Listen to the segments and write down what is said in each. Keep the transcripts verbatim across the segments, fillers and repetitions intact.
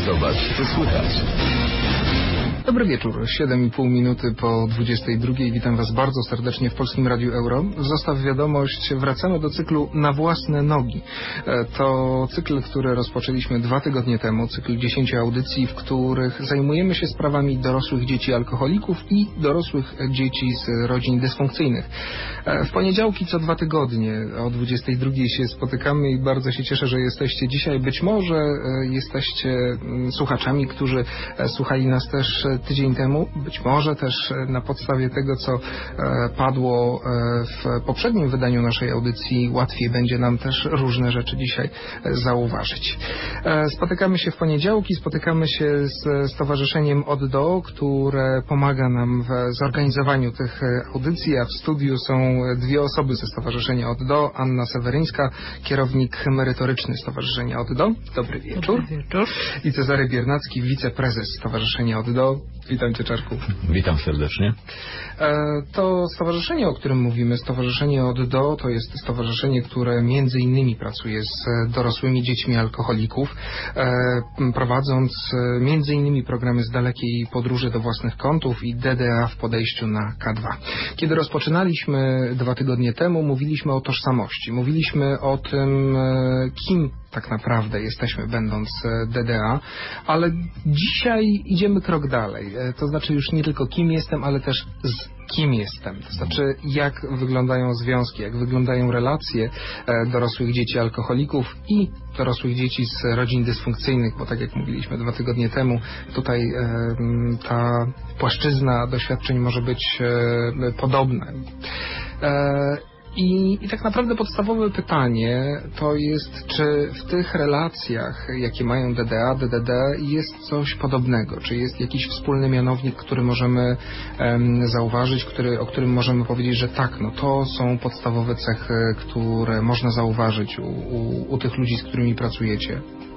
Zobacz, co słychać. Dobry wieczór, siedem i pół minuty po dwudziestej drugiej. Witam Was bardzo serdecznie w Polskim Radiu Euro. Zostaw wiadomość, wracamy do cyklu Na własne nogi. To cykl, który rozpoczęliśmy dwa tygodnie temu, cykl dziesięciu audycji, w których zajmujemy się sprawami dorosłych dzieci alkoholików i dorosłych dzieci z rodzin dysfunkcyjnych. W poniedziałki co dwa tygodnie o dwudziestej drugiej się spotykamy i bardzo się cieszę, że jesteście dzisiaj. Być może jesteście słuchaczami, którzy słuchali nas też tydzień temu, być może też na podstawie tego, co padło w poprzednim wydaniu naszej audycji, łatwiej będzie nam też różne rzeczy dzisiaj zauważyć. Spotykamy się w poniedziałki, spotykamy się z Stowarzyszeniem Od Do, które pomaga nam w zorganizowaniu tych audycji, a w studiu są dwie osoby ze Stowarzyszenia Od Do. Anna Seweryńska, kierownik merytoryczny Stowarzyszenia Od Do. Dobry wieczór. Dobry wieczór. I Cezary Biernacki, wiceprezes Stowarzyszenia Od Do. Witam Cię, Czarku. Witam serdecznie. To stowarzyszenie, o którym mówimy, Stowarzyszenie Od Do, to jest stowarzyszenie, które między innymi pracuje z dorosłymi dziećmi alkoholików, prowadząc między innymi programy z dalekiej podróży do własnych kątów i D D A w podejściu na K dwa. Kiedy rozpoczynaliśmy dwa tygodnie temu, mówiliśmy o tożsamości, mówiliśmy o tym, kim tak naprawdę jesteśmy, będąc D D A, ale dzisiaj idziemy krok dalej. To znaczy już nie tylko kim jestem, ale też z kim jestem. To znaczy jak wyglądają związki, jak wyglądają relacje dorosłych dzieci alkoholików i dorosłych dzieci z rodzin dysfunkcyjnych, bo tak jak mówiliśmy dwa tygodnie temu, tutaj ta płaszczyzna doświadczeń może być podobna. I, I tak naprawdę podstawowe pytanie to jest, czy w tych relacjach, jakie mają D D A, D D D, jest coś podobnego? Czy jest jakiś wspólny mianownik, który możemy um, zauważyć, który, o którym możemy powiedzieć, że tak, no to są podstawowe cechy, które można zauważyć u, u, u tych ludzi, z którymi pracujecie?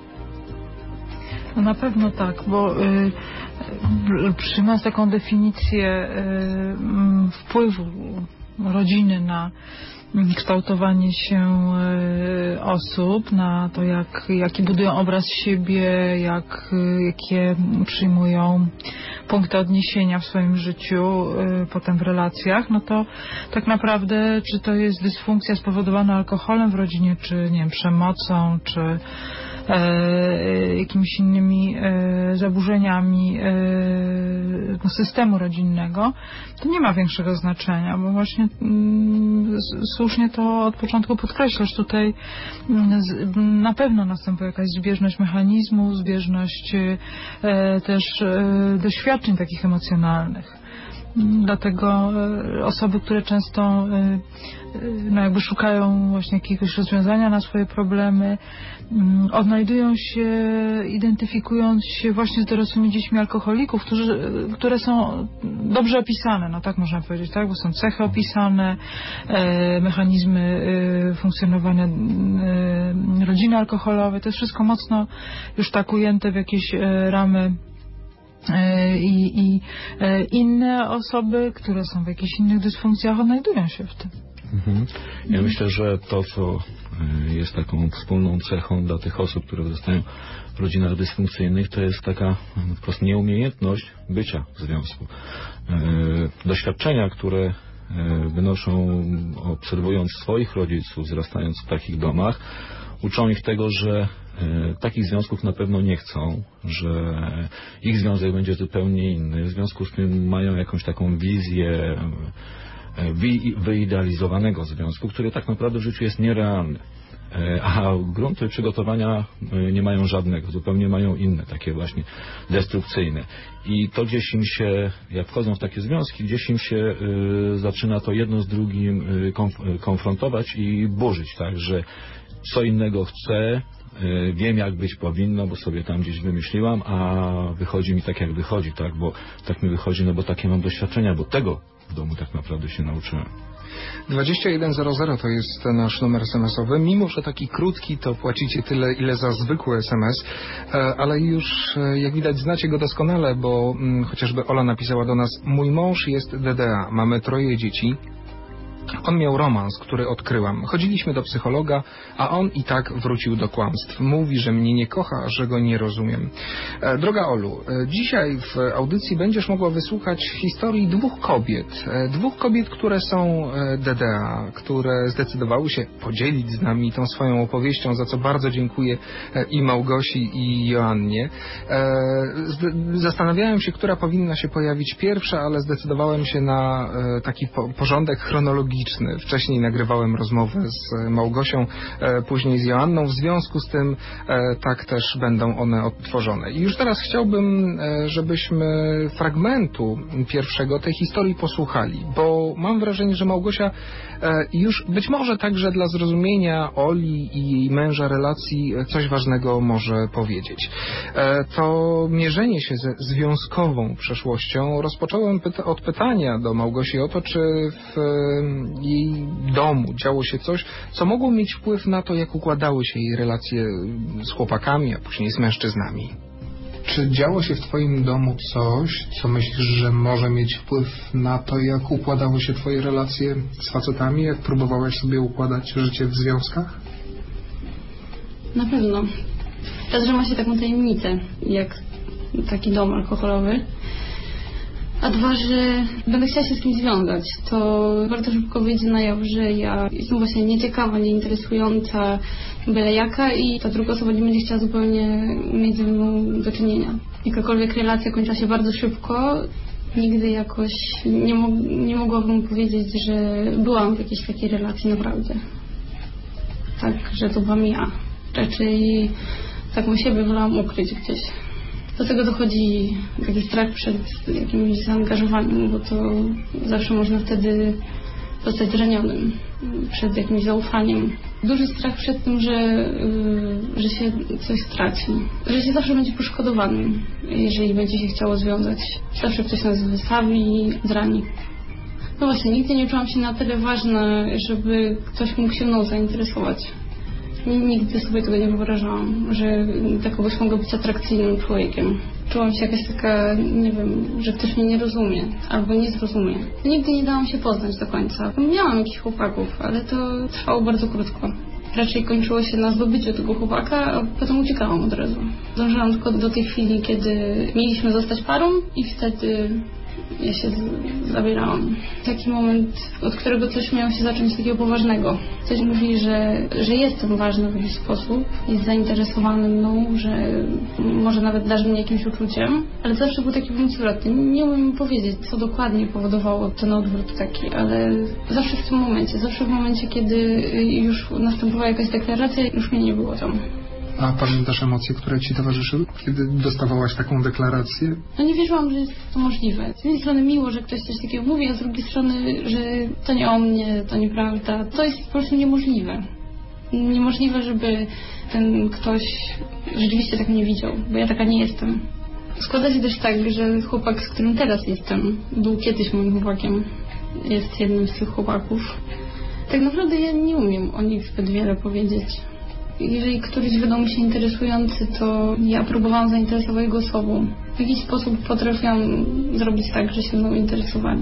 No na pewno tak, bo y, przyjmując taką definicję y, wpływu rodziny na kształtowanie się osób, na to, jak, jaki budują obraz siebie, jak, jakie przyjmują punkty odniesienia w swoim życiu, potem w relacjach, no to tak naprawdę, czy to jest dysfunkcja spowodowana alkoholem w rodzinie, czy nie wiem, przemocą, czy E, jakimiś innymi e, zaburzeniami e, no, systemu rodzinnego, to nie ma większego znaczenia, bo właśnie mm, słusznie to od początku podkreślasz, tutaj mm, z, na pewno następuje jakaś zbieżność mechanizmu, zbieżność e, też e, doświadczeń takich emocjonalnych. Dlatego osoby, które często no jakby szukają właśnie jakiegoś rozwiązania na swoje problemy, odnajdują się, identyfikując się właśnie z dorosłymi dziećmi alkoholików, którzy, które są dobrze opisane, no tak można powiedzieć, tak, bo są cechy opisane, mechanizmy funkcjonowania rodziny alkoholowej, to jest wszystko mocno już tak ujęte w jakieś ramy. I, i inne osoby, które są w jakichś innych dysfunkcjach, odnajdują się w tym. Mhm. Ja myślę, że to, co jest taką wspólną cechą dla tych osób, które zostają w rodzinach dysfunkcyjnych, to jest taka po prostu nieumiejętność bycia w związku. Doświadczenia, które wynoszą, obserwując swoich rodziców, wzrastając w takich domach, uczą ich tego, że takich związków na pewno nie chcą, że ich związek będzie zupełnie inny. W związku z tym mają jakąś taką wizję wyidealizowanego związku, który tak naprawdę w życiu jest nierealny. A grunty przygotowania nie mają żadnego, zupełnie mają inne, takie właśnie destrukcyjne. I to gdzieś im się, jak wchodzą w takie związki, gdzieś im się y, zaczyna to jedno z drugim y, konf konfrontować i burzyć, tak, że co innego chcę, y, wiem jak być powinno, bo sobie tam gdzieś wymyśliłam, a wychodzi mi tak jak wychodzi, tak, bo tak mi wychodzi, no bo takie mam doświadczenia, bo tego w domu tak naprawdę się nauczyłem. dwadzieścia jeden zero zero to jest nasz numer es em esowy. Mimo że taki krótki, to płacicie tyle, ile za zwykły es em es, ale już jak widać znacie go doskonale, bo chociażby Ola napisała do nas: mój mąż jest D D A, mamy troje dzieci. On miał romans, który odkryłam. Chodziliśmy do psychologa, a on i tak wrócił do kłamstw. Mówi, że mnie nie kocha, że go nie rozumiem. E, droga Olu, e, dzisiaj w audycji będziesz mogła wysłuchać historii dwóch kobiet. E, dwóch kobiet, które są e, D D A, które zdecydowały się podzielić z nami tą swoją opowieścią, za co bardzo dziękuję e, i Małgosi, i Joannie. E, zd- zastanawiałem się, która powinna się pojawić pierwsza, ale zdecydowałem się na e, taki po- porządek chronologiczny. Wcześniej nagrywałem rozmowę z Małgosią, e, później z Joanną. W związku z tym e, tak też będą one odtworzone. I już teraz chciałbym, e, żebyśmy fragmentu pierwszego tej historii posłuchali, bo mam wrażenie, że Małgosia e, już być może także dla zrozumienia Oli i jej męża relacji coś ważnego może powiedzieć. E, to mierzenie się ze związkową przeszłością rozpocząłem pyta- od pytania do Małgosi o to, czy w jej domu działo się coś, co mogło mieć wpływ na to, jak układały się jej relacje z chłopakami, a później z mężczyznami. Czy działo się w twoim domu coś, co myślisz, że może mieć wpływ na to, jak układały się twoje relacje z facetami, jak próbowałaś sobie układać życie w związkach? Na pewno. Raz, że ma się taką tajemnicę, jak taki dom alkoholowy. A dwa, że będę chciała się z kimś związać, to bardzo szybko wyjdzie na jaw, że ja jestem właśnie nieciekawa, nieinteresująca, byle jaka i ta druga osoba nie będzie chciała zupełnie mieć ze mną do czynienia. Jakakolwiek relacja kończyła się bardzo szybko. Nigdy jakoś nie, mo nie mogłabym powiedzieć, że byłam w jakiejś takiej relacji naprawdę. Tak, że to byłam ja. Raczej taką siebie wolałam ukryć gdzieś. Do tego dochodzi taki strach przed jakimś zaangażowaniem, bo to zawsze można wtedy zostać zranionym, przed jakimś zaufaniem. Duży strach przed tym, że, yy, że się coś straci, że się zawsze będzie poszkodowanym, jeżeli będzie się chciało związać. Zawsze ktoś nas wystawi, zrani. No właśnie, nigdy nie czułam się na tyle ważna, żeby ktoś mógł się mną zainteresować. Nigdy sobie tego nie wyobrażałam, że dla kogoś mogę być atrakcyjnym człowiekiem. Czułam się jakaś taka, nie wiem, że ktoś mnie nie rozumie albo nie zrozumie. Nigdy nie dałam się poznać do końca. Miałam jakichś chłopaków, ale to trwało bardzo krótko. Raczej kończyło się na zdobyciu tego chłopaka, a potem uciekałam od razu. Dążyłam tylko do tej chwili, kiedy mieliśmy zostać parą i wtedy ja się zabierałam. Taki moment, od którego coś miało się zacząć takiego poważnego. Ktoś mówi, że, że jestem ważna w jakiś sposób, jest zainteresowany mną, że może nawet darzy mnie jakimś uczuciem, ale zawsze był taki punkt zwrotny. Nie umiem powiedzieć, co dokładnie powodowało ten odwrót taki, ale zawsze w tym momencie, zawsze w momencie, kiedy już następowała jakaś deklaracja, już mnie nie było tam. A pamiętasz emocje, które ci towarzyszyły, kiedy dostawałaś taką deklarację? No nie wierzyłam, że jest to możliwe. Z jednej strony miło, że ktoś coś takiego mówi, a z drugiej strony, że to nie o mnie, to nieprawda. To jest po prostu niemożliwe. Niemożliwe, żeby ten ktoś rzeczywiście tak mnie widział, bo ja taka nie jestem. Składa się też tak, że chłopak, z którym teraz jestem, był kiedyś moim chłopakiem. Jest jednym z tych chłopaków. Tak naprawdę ja nie umiem o nich zbyt wiele powiedzieć. Jeżeli któryś wydał mi się interesujący, to ja próbowałam zainteresować go sobą. W jakiś sposób potrafiłam zrobić tak, że się mną interesowali.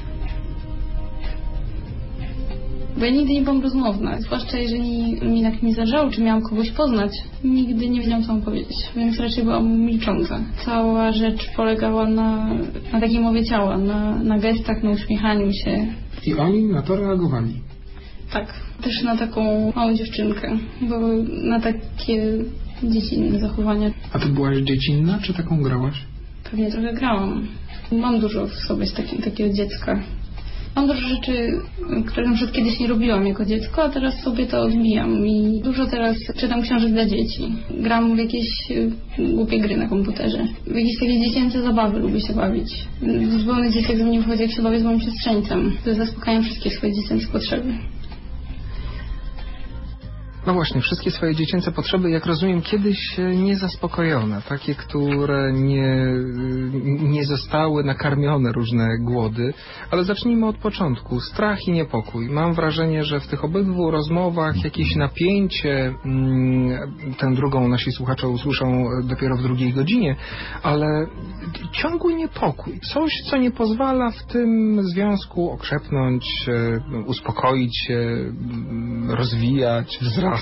Bo ja nigdy nie byłam rozmowna, zwłaszcza jeżeli mi na kimś zależało, czy miałam kogoś poznać, nigdy nie wiedziałam, co mam powiedzieć, więc raczej byłam milcząca. Cała rzecz polegała na, na takiej mowie ciała, na, na gestach, na uśmiechaniu się. I oni na to reagowali? Tak, też na taką małą dziewczynkę, bo na takie dziecinne zachowania. A ty byłaś dziecinna, czy taką grałaś? Pewnie trochę grałam. Mam dużo w sobie z taki, takiego dziecka. Mam dużo rzeczy, które na przykład kiedyś nie robiłam jako dziecko, a teraz sobie to odbijam i dużo teraz czytam książek dla dzieci. Gram w jakieś głupie gry na komputerze. W jakieś takie dziecięce zabawy lubię się bawić. Zupełnie dzieciak ze mnie wychodzi, jak się bawię z moim siostrzeńcem. Zaspokajam wszystkie swoje dziecięce potrzeby. No właśnie, wszystkie swoje dziecięce potrzeby, jak rozumiem, kiedyś niezaspokojone, takie, które nie, nie zostały nakarmione, różne głody, ale zacznijmy od początku. Strach i niepokój. Mam wrażenie, że w tych obydwu rozmowach jakieś napięcie, tę drugą nasi słuchacze usłyszą dopiero w drugiej godzinie, ale ciągły niepokój. Coś, co nie pozwala w tym związku okrzepnąć, uspokoić się, rozwijać, wzrastać.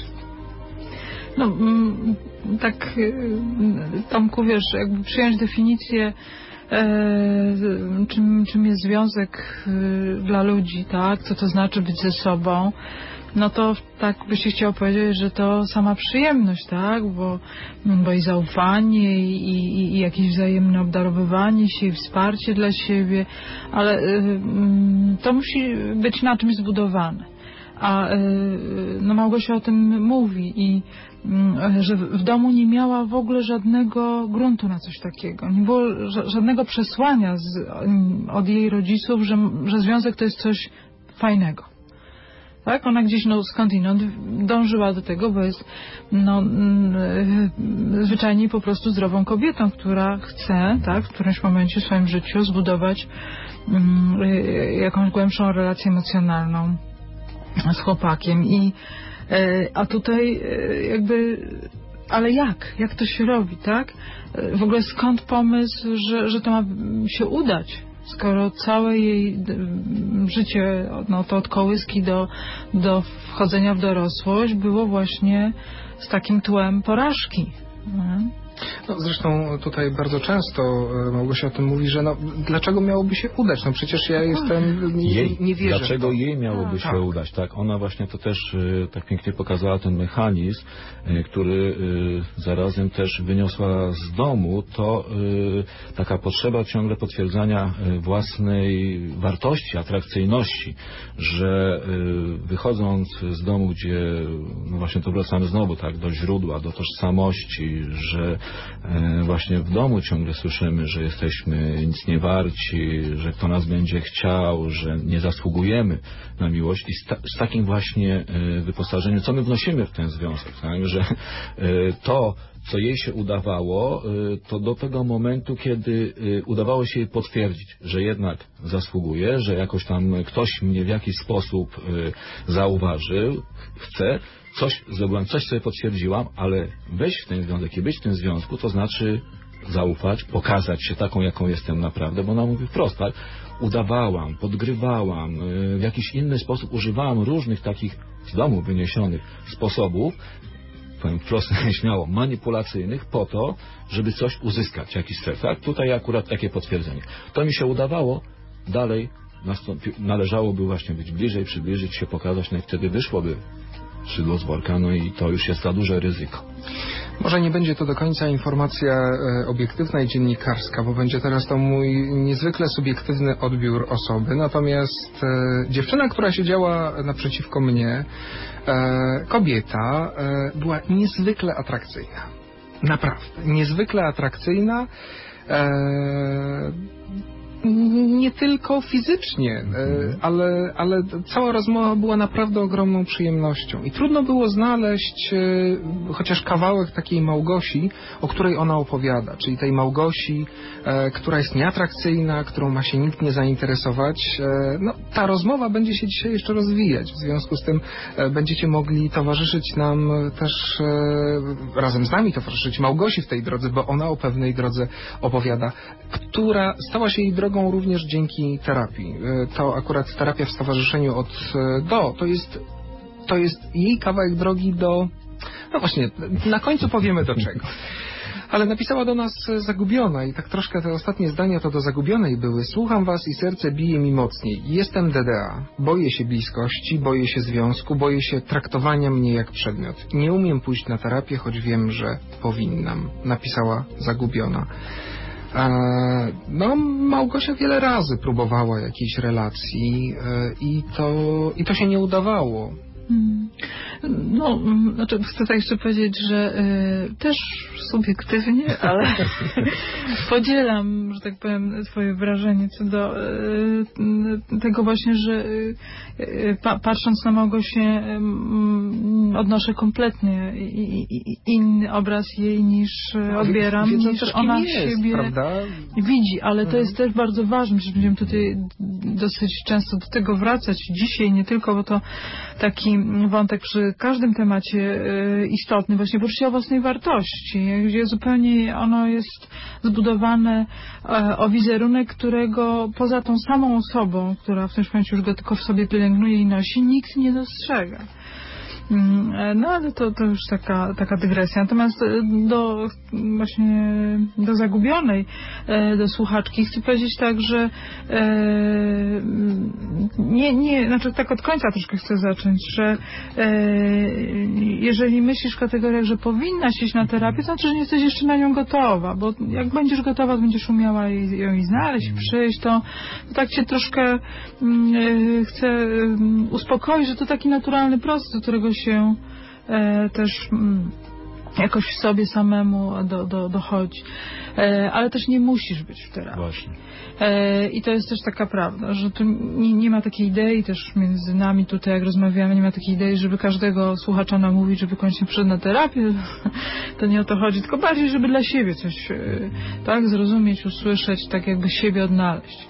No, tak, Tomku, wiesz, jakby przyjąć definicję, e, czym, czym jest związek dla ludzi, tak? Co to znaczy być ze sobą, no to tak by się chciał powiedzieć, że to sama przyjemność, tak? Bo, bo i zaufanie, i, i, i jakieś wzajemne obdarowywanie się, i wsparcie dla siebie, ale y, to musi być na czymś zbudowane. A no, Małgosia o tym mówi i że w domu nie miała w ogóle żadnego gruntu na coś takiego. Nie było żadnego przesłania z, od jej rodziców, że, że związek to jest coś fajnego. Tak? Ona gdzieś no, skądinąd dążyła do tego, bo jest no, zwyczajnie po prostu zdrową kobietą, która chce, tak, w którymś momencie w swoim życiu zbudować um, jakąś głębszą relację emocjonalną z chłopakiem. I, a tutaj jakby, ale jak? Jak to się robi, tak? W ogóle skąd pomysł, że, że to ma się udać? Skoro całe jej życie, no to od kołyski do, do wchodzenia w dorosłość było właśnie z takim tłem porażki. Nie? No, zresztą tutaj bardzo często Małgosia o tym mówi, że no, dlaczego miałoby się udać? No przecież ja jestem, nie, jej, nie wierzę. Dlaczego jej miałoby A, się tak. udać? Tak, ona właśnie to też tak pięknie pokazała ten mechanizm, który zarazem też wyniosła z domu, to taka potrzeba ciągle potwierdzania własnej wartości, atrakcyjności, że wychodząc z domu, gdzie no właśnie to wracamy znowu tak do źródła, do tożsamości, że właśnie w domu ciągle słyszymy, że jesteśmy nic nie warci, że kto nas będzie chciał, że nie zasługujemy na miłość i z, ta, z takim właśnie wyposażeniem, co my wnosimy w ten związek, tak? Że to, co jej się udawało, to do tego momentu, kiedy udawało się jej potwierdzić, że jednak zasługuje, że jakoś tam ktoś mnie w jakiś sposób zauważył, chce, coś zrobiłam, coś sobie potwierdziłam, ale wejść w ten związek i być w tym związku, to znaczy zaufać, pokazać się taką, jaką jestem naprawdę, bo ona mówi wprost, tak? Udawałam, podgrywałam, w jakiś inny sposób używałam różnych takich z domu wyniesionych sposobów, powiem wprost, śmiało, manipulacyjnych po to, żeby coś uzyskać, jakiś cel, tak? Tutaj akurat takie potwierdzenie. To mi się udawało, dalej nastąpi, należałoby właśnie być bliżej, przybliżyć się, pokazać, no i wtedy wyszłoby szydło z worka, no i to już jest za duże ryzyko. Może nie będzie to do końca informacja e, obiektywna i dziennikarska, bo będzie teraz to mój niezwykle subiektywny odbiór osoby. Natomiast e, dziewczyna, która siedziała naprzeciwko mnie, e, kobieta, e, była niezwykle atrakcyjna. Naprawdę. Niezwykle atrakcyjna. E, nie tylko fizycznie, ale, ale cała rozmowa była naprawdę ogromną przyjemnością i trudno było znaleźć chociaż kawałek takiej Małgosi, o której ona opowiada, czyli tej Małgosi, która jest nieatrakcyjna, którą ma się nikt nie zainteresować. No, ta rozmowa będzie się dzisiaj jeszcze rozwijać, w związku z tym będziecie mogli towarzyszyć nam też, razem z nami towarzyszyć Małgosi w tej drodze, bo ona o pewnej drodze opowiada, która stała się jej drogą również dzięki terapii. To akurat terapia w stowarzyszeniu od do, to jest, to jest jej kawałek drogi do, no właśnie, na końcu powiemy do czego. Ale napisała do nas zagubiona i tak troszkę te ostatnie zdania to do zagubionej były. Słucham was i serce bije mi mocniej. Jestem D D A. Boję się bliskości, boję się związku, boję się traktowania mnie jak przedmiot. Nie umiem pójść na terapię, choć wiem, że powinnam. Napisała zagubiona. No, Małgosia wiele razy próbowała jakiejś relacji i to, i to się nie udawało. Hmm. No, znaczy chcę tak jeszcze powiedzieć, że y, też subiektywnie, ale podzielam, że tak powiem, twoje wrażenie co do y, tego właśnie, że y, y, pa, patrząc na Małgosię y, odnoszę kompletnie i, i, inny obraz jej niż y, odbieram, Wiedząc niż też, ona kim jest, siebie prawda? widzi, ale to Mhm. jest też bardzo ważne, że będziemy tutaj dosyć często do tego wracać dzisiaj, nie tylko, bo to taki wątek przy każdym temacie y, istotny, właśnie poczucia własnej wartości, gdzie zupełnie ono jest zbudowane y, o wizerunek, którego poza tą samą osobą, która w tym momencie już go tylko w sobie pielęgnuje i nosi, nikt nie dostrzega. No ale to, to już taka, taka dygresja. Natomiast do właśnie do Zagubionej, do słuchaczki chcę powiedzieć tak, że nie, nie, znaczy tak od końca troszkę chcę zacząć, że jeżeli myślisz w kategoriach, że powinnaś iść na terapię, to znaczy, że nie jesteś jeszcze na nią gotowa, bo jak będziesz gotowa, będziesz umiała ją i znaleźć, przyjść, to, to tak cię troszkę chcę uspokoić, że to taki naturalny proces, do którego się e, też mm, jakoś w sobie samemu do, do, dochodzi. E, ale też nie musisz być w terapii. Właśnie. E, I to jest też taka prawda, że tu nie, nie ma takiej idei też między nami tutaj, jak rozmawiamy, nie ma takiej idei, żeby każdego słuchacza namówić, żeby koniecznie przyszedł na terapię. To nie o to chodzi, tylko bardziej, żeby dla siebie coś e, tak zrozumieć, usłyszeć, tak jakby siebie odnaleźć.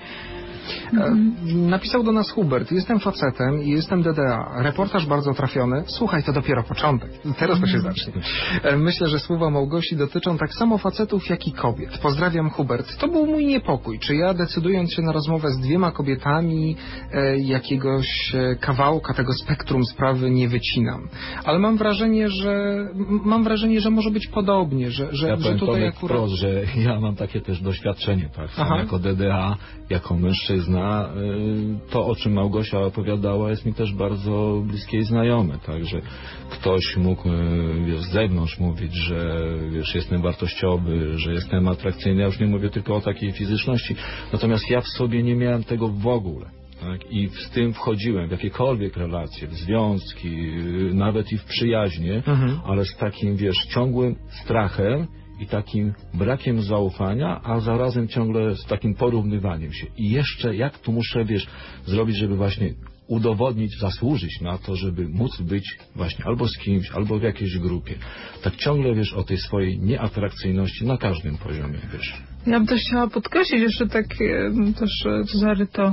Napisał do nas Hubert: jestem facetem i jestem D D A. Reportaż bardzo trafiony. Słuchaj, to dopiero początek. Teraz to się zacznie. Myślę, że słowa Małgosi dotyczą tak samo facetów, jak i kobiet. Pozdrawiam, Hubert. To był mój niepokój. Czy ja, decydując się na rozmowę z dwiema kobietami, e, jakiegoś kawałka tego spektrum sprawy nie wycinam. Ale mam wrażenie, że mam wrażenie, że może być podobnie, że, że, ja że tutaj powiem akurat... wprost, że ja mam takie też doświadczenie, tak, sam jako D D A, jako mężczyzna. To, o czym Małgosia opowiadała, jest mi też bardzo bliskie i znajome, tak, że ktoś mógł, wiesz, z zewnątrz mówić, że, wiesz, jestem wartościowy, że jestem atrakcyjny. Ja już nie mówię tylko o takiej fizyczności, natomiast ja w sobie nie miałem tego w ogóle. Tak? I z tym wchodziłem w jakiekolwiek relacje, w związki, nawet i w przyjaźnie, mhm. ale z takim, wiesz, ciągłym strachem i takim brakiem zaufania, a zarazem ciągle z takim porównywaniem się. I jeszcze jak tu muszę, wiesz, zrobić, żeby właśnie udowodnić, zasłużyć na to, żeby móc być właśnie albo z kimś, albo w jakiejś grupie. Tak ciągle, wiesz, o tej swojej nieatrakcyjności na każdym poziomie, wiesz. Ja bym też chciała podkreślić jeszcze tak też Cezary to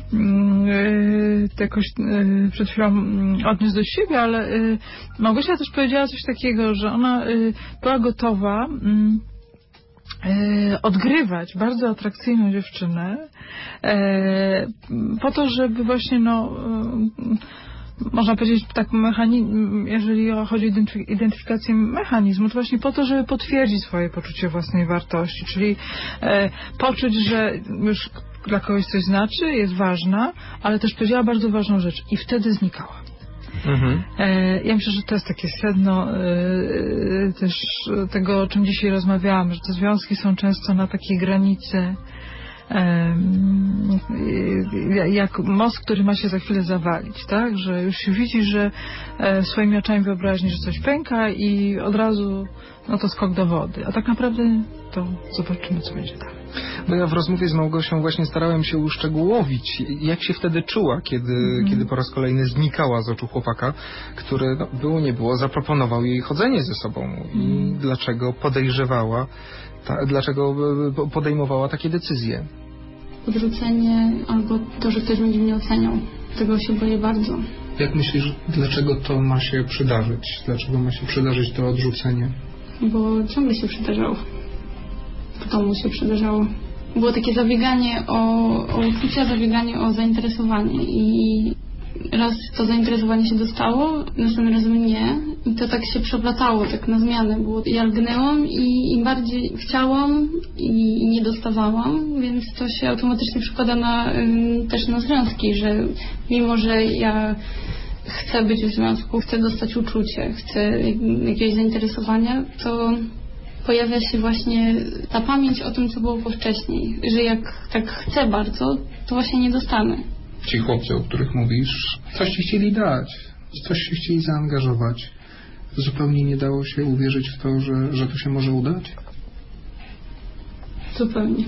yy, jakoś yy, przed chwilą odniósł do siebie, ale yy, Małgosia też powiedziała coś takiego, że ona yy, była gotowa yy, odgrywać bardzo atrakcyjną dziewczynę yy, po to, żeby właśnie no yy, można powiedzieć tak, mechanizm, jeżeli chodzi o identyfikację mechanizmu, to właśnie po to, żeby potwierdzić swoje poczucie własnej wartości, czyli e, poczuć, że już dla kogoś coś znaczy, jest ważna, ale też powiedziała bardzo ważną rzecz i wtedy znikała. Mhm. E, ja myślę, że to jest takie sedno e, też tego, o czym dzisiaj rozmawiałam, że te związki są często na takiej granicy jak most, który ma się za chwilę zawalić, tak? Że już się widzi, że swoimi oczami wyobraźni, że coś pęka i od razu no to skok do wody. A tak naprawdę to zobaczymy, co będzie dalej. Bo ja w rozmowie z Małgosią właśnie starałem się uszczegółowić, jak się wtedy czuła, kiedy, mm. kiedy po raz kolejny znikała z oczu chłopaka, który, no, było nie było, zaproponował jej chodzenie ze sobą i mm. dlaczego podejrzewała, ta, dlaczego podejmowała takie decyzje. Odrzucenie albo to, że ktoś będzie mnie oceniał. Tego się boję bardzo. Jak myślisz, dlaczego to ma się przydarzyć? Dlaczego ma się przydarzyć to odrzucenie? Bo ciągle się przydarzało. W domu się przydarzało. Było takie zabieganie o, o uczucia, zabieganie o zainteresowanie i raz to zainteresowanie się dostało, następnym razem nie i to tak się przeplatało, tak na zmianę było. Ja lgnęłam i im bardziej chciałam i, i nie dostawałam, więc to się automatycznie przekłada na, ym, też na związki, że mimo, że ja chcę być w związku, chcę dostać uczucie, chcę jakiegoś zainteresowania, to pojawia się właśnie ta pamięć o tym, co było wcześniej, że jak tak chcę bardzo, to właśnie nie dostanę. Ci chłopcy, o których mówisz, coś ci chcieli dać. w coś się chcieli zaangażować. Zupełnie nie dało się uwierzyć w to, że, że to się może udać? Zupełnie.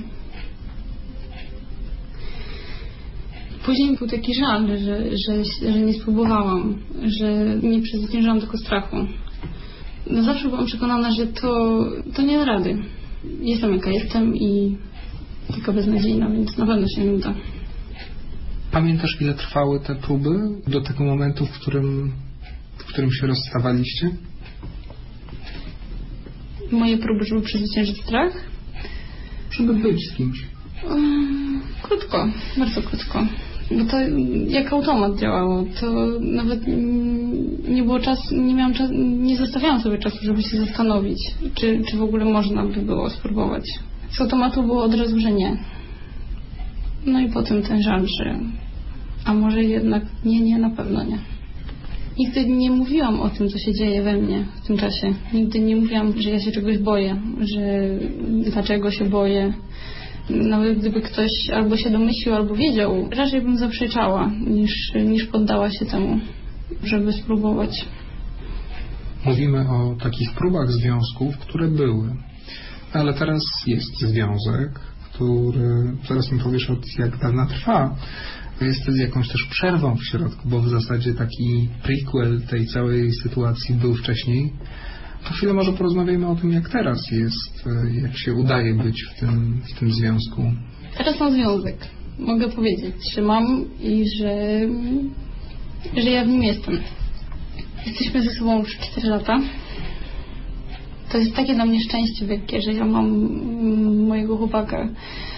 Później był taki żal, że, że, że nie spróbowałam, że nie przezwyciężyłam tylko strachu. No zawsze byłam przekonana, że to, to nie da rady. Jestem jaka jestem i taka beznadziejna, więc na pewno się nie uda. Pamiętasz, ile trwały te próby do tego momentu, w którym, w którym się rozstawaliście? Moje próby, żeby przezwyciężyć strach? Żeby być z kimś. Um, krótko, bardzo krótko. Bo to jak automat działało, to nawet nie było czasu, nie miałam czasu, nie zostawiałam sobie czasu, żeby się zastanowić, czy, czy w ogóle można by było spróbować. Z automatu było od razu, że nie. No i potem ten żal, że a może jednak nie, nie, na pewno nie. Nigdy nie mówiłam o tym, co się dzieje we mnie w tym czasie. Nigdy nie mówiłam, że ja się czegoś boję, że dlaczego się boję. Nawet gdyby ktoś albo się domyślił, albo wiedział, raczej bym zaprzeczała, niż, niż poddała się temu, żeby spróbować. Mówimy o takich próbach związków, które były. Ale teraz jest związek, który, zaraz mi powiesz, od jak dawna trwa. Jest z jakąś też przerwą w środku, bo w zasadzie taki prequel tej całej sytuacji był wcześniej. To chwilę może porozmawiajmy o tym, jak teraz jest, jak się udaje być w tym, w tym związku. Teraz mam związek. Mogę powiedzieć, że mam i że, że ja w nim jestem. Jesteśmy ze sobą już cztery lata. To jest takie dla mnie szczęście wielkie, że ja mam mojego chłopaka.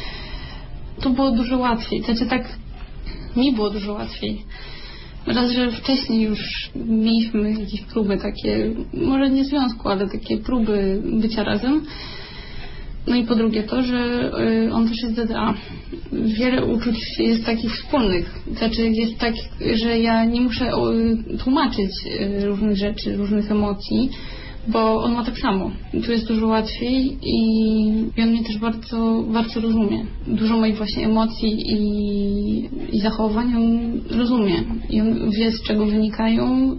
To było dużo łatwiej. Znaczy tak, mi było dużo łatwiej. Raz, że wcześniej już mieliśmy jakieś próby takie, może nie związku, ale takie próby bycia razem. No i po drugie to, że on też jest z D D A. Wiele uczuć jest takich wspólnych. Znaczy jest tak, że ja nie muszę tłumaczyć różnych rzeczy, różnych emocji, bo on ma tak samo. Tu jest dużo łatwiej i, i on mnie też bardzo, bardzo rozumie. Dużo moich właśnie emocji i, i zachowań on rozumie. I on wie, z czego wynikają,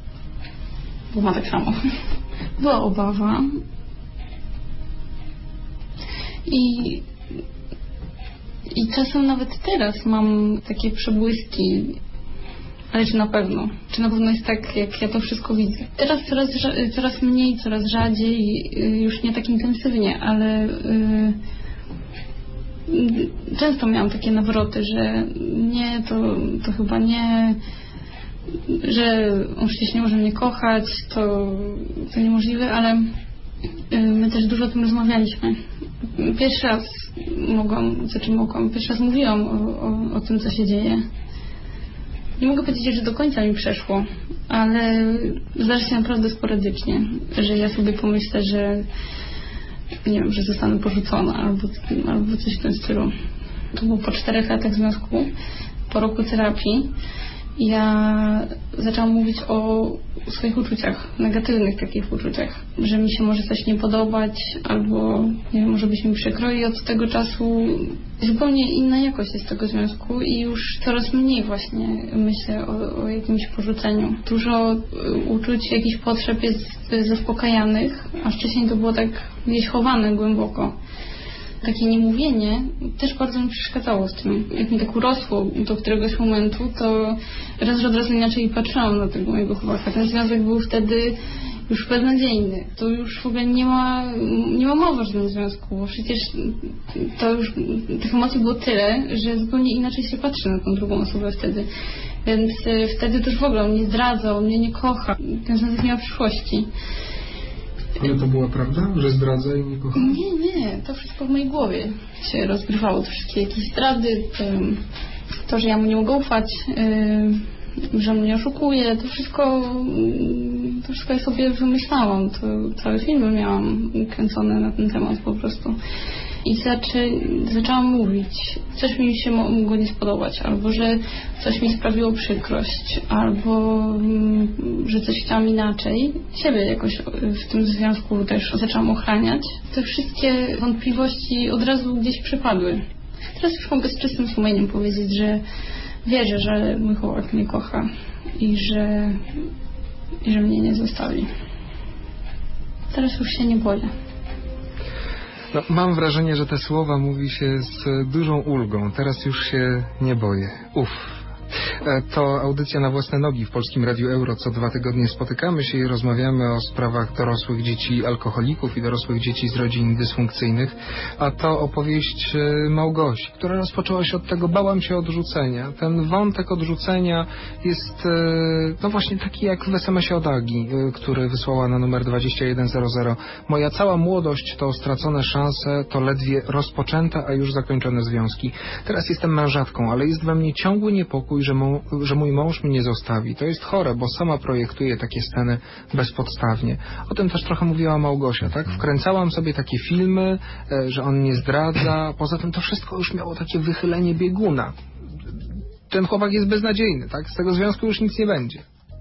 bo ma tak samo. Była obawa i, i czasem nawet teraz mam takie przebłyski. Ale czy na pewno? Czy na pewno jest tak, jak ja to wszystko widzę? Teraz coraz, coraz mniej, coraz rzadziej, już nie tak intensywnie, ale yy, często miałam takie nawroty, że nie, to, to chyba nie, że on przecież nie może mnie kochać, to, to niemożliwe, ale yy, my też dużo o tym rozmawialiśmy. Pierwszy raz mogłam, znaczy mogłam, pierwszy raz mówiłam o, o, o tym, co się dzieje. Nie mogę powiedzieć, że do końca mi przeszło, ale zdarza się naprawdę sporadycznie, że ja sobie pomyślę, że nie wiem, że zostanę porzucona albo, albo coś w tym stylu. To było po czterech latach związku, po roku terapii. Ja zaczęłam mówić o swoich uczuciach, negatywnych takich uczuciach, że mi się może coś nie podobać, albo nie wiem, może być mi przykro i od tego czasu zupełnie inna jakość jest tego związku i już coraz mniej właśnie myślę o, o jakimś porzuceniu. Dużo uczuć, jakichś potrzeb jest zaspokajanych, a wcześniej to było tak gdzieś chowane głęboko. Takie niemówienie też bardzo mi przeszkadzało w tym. Jak mi tak urosło do któregoś momentu, to raz, że od razu inaczej patrzyłam na tego mojego chłopaka. Ten związek był wtedy już beznadziejny. To już w ogóle nie ma, nie ma mowy o żadnym związku, bo przecież to już tych emocji było tyle, że zupełnie inaczej się patrzy na tą drugą osobę wtedy. Więc wtedy też w ogóle on mnie zdradza, on mnie nie kocha. Ten związek nie ma przyszłości. Ale to była prawda, że zdradza i nie kocha? Nie, nie, to wszystko w mojej głowie się rozgrywało. To wszystkie jakieś zdrady, to, że ja mu nie mogę ufać, że mnie oszukuje, to wszystko, to wszystko ja sobie wymyślałam. To całe filmy miałam kręcone na ten temat po prostu. I zaczę, zaczęłam mówić, coś mi się mogło nie spodobać, albo że coś mi sprawiło przykrość, albo że coś chciałam inaczej. Siebie jakoś w tym związku też zaczęłam ochraniać. Te wszystkie wątpliwości od razu gdzieś przepadły. Teraz już mogę z czystym sumieniem powiedzieć, że, wierzę, że mój chłopak mnie kocha i że, i że mnie nie zostawi. Teraz już się nie boję. No, mam wrażenie, że te słowa mówi się z dużą ulgą. Teraz już się nie boję. Uff. To audycja Na własne nogi w Polskim Radiu Euro. Co dwa tygodnie spotykamy się i rozmawiamy o sprawach dorosłych dzieci alkoholików i dorosłych dzieci z rodzin dysfunkcyjnych. A to opowieść Małgosi, która rozpoczęła się od tego: bałam się odrzucenia. Ten wątek odrzucenia jest no właśnie taki jak w es em esie od Agi, który wysłała na numer dwadzieścia jeden zero zero. Moja cała młodość to stracone szanse, to ledwie rozpoczęte, a już zakończone związki. Teraz jestem mężatką, ale jest we mnie ciągły niepokój, że, mu, że mój mąż mnie nie zostawi. To jest chore, bo sama projektuję takie sceny bezpodstawnie. O tym też trochę mówiła Małgosia, tak? Wkręcałam sobie takie filmy, że on nie zdradza. Poza tym to wszystko już miało takie wychylenie bieguna. Ten chłopak jest beznadziejny, tak? Z tego związku już nic nie będzie.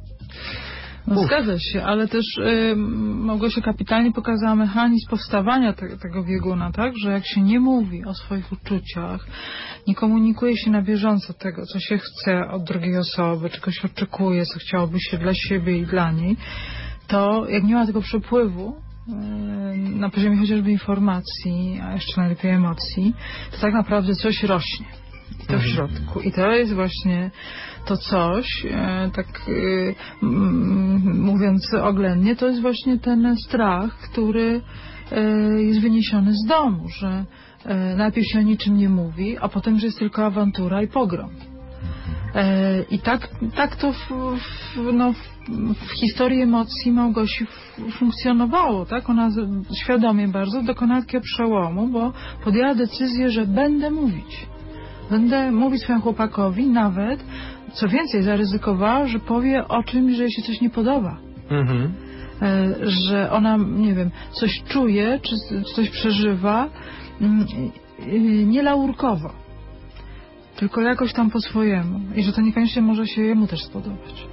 No, zgadza się, ale też y, Małgosia kapitalnie pokazała mechanizm powstawania te, tego bieguna, tak? Że jak się nie mówi o swoich uczuciach, nie komunikuje się na bieżąco tego, co się chce od drugiej osoby, czego się oczekuje, co chciałoby się dla siebie i dla niej, to jak nie ma tego przepływu y, na poziomie chociażby informacji, a jeszcze najlepiej emocji, to tak naprawdę coś rośnie. I to w środku. I to jest właśnie to coś, e, tak e, m, mówiąc oględnie, to jest właśnie ten strach, który e, jest wyniesiony z domu, że e, najpierw się o niczym nie mówi, a potem, że jest tylko awantura i pogrom. E, I tak, tak to w, w, no, w historii emocji Małgosi funkcjonowało, tak? Ona świadomie bardzo dokonała takiego przełomu, bo podjęła decyzję, że będę mówić. Będę mówić swojemu chłopakowi, nawet, co więcej, zaryzykowała, że powie o czymś, że jej się coś nie podoba. Mhm. E, że ona, nie wiem, coś czuje, czy coś przeżywa, y, nie laurkowo, tylko jakoś tam po swojemu. I że to niekoniecznie może się jemu też spodobać.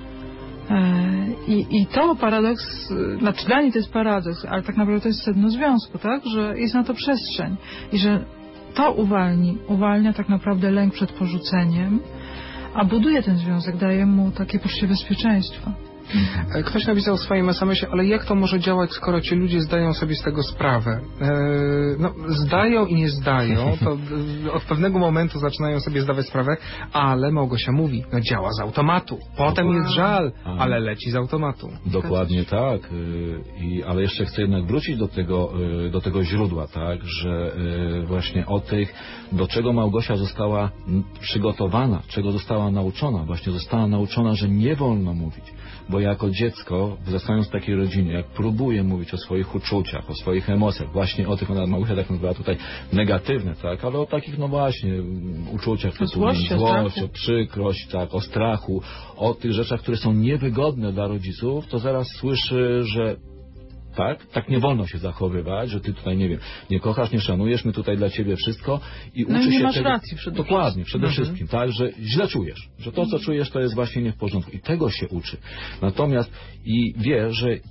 E, i, I to paradoks, znaczy dla niej to jest paradoks, ale tak naprawdę to jest sedno związku, tak? Że jest na to przestrzeń. I że to uwalni, uwalnia tak naprawdę lęk przed porzuceniem, a buduje ten związek, daje mu takie poczucie bezpieczeństwa. Ktoś napisał w swoim es em esie, ale jak to może działać, skoro ci ludzie zdają sobie z tego sprawę? E, no, zdają i nie zdają, to od pewnego momentu zaczynają sobie zdawać sprawę, ale Małgosia mówi, no działa z automatu. Potem jest żal, ale leci z automatu. Dokładnie tak. I, ale jeszcze chcę jednak wrócić do tego, do tego źródła, tak, że właśnie o tych, do czego Małgosia została przygotowana, czego została nauczona, właśnie została nauczona, że nie wolno mówić. Bo jako dziecko, wzrastając w takiej rodzinie, jak próbuje mówić o swoich uczuciach, o swoich emocjach, właśnie o tych, ona Małgosia tak mówiła tutaj negatywne, tak, ale o takich, no właśnie, uczuciach, typu złość, złość, o przykrość, tak, o strachu, o tych rzeczach, które są niewygodne dla rodziców, to zaraz słyszy, że tak, tak nie wolno się zachowywać, że ty tutaj, nie wiem, nie kochasz, nie szanujesz, my tutaj dla ciebie wszystko i no uczy i nie się masz tego, racji przede dokładnie, wszystkim. przede Mhm. wszystkim, tak, że źle czujesz, że to, co czujesz, to jest właśnie nie w porządku i tego się uczy. Natomiast i wie, że yy,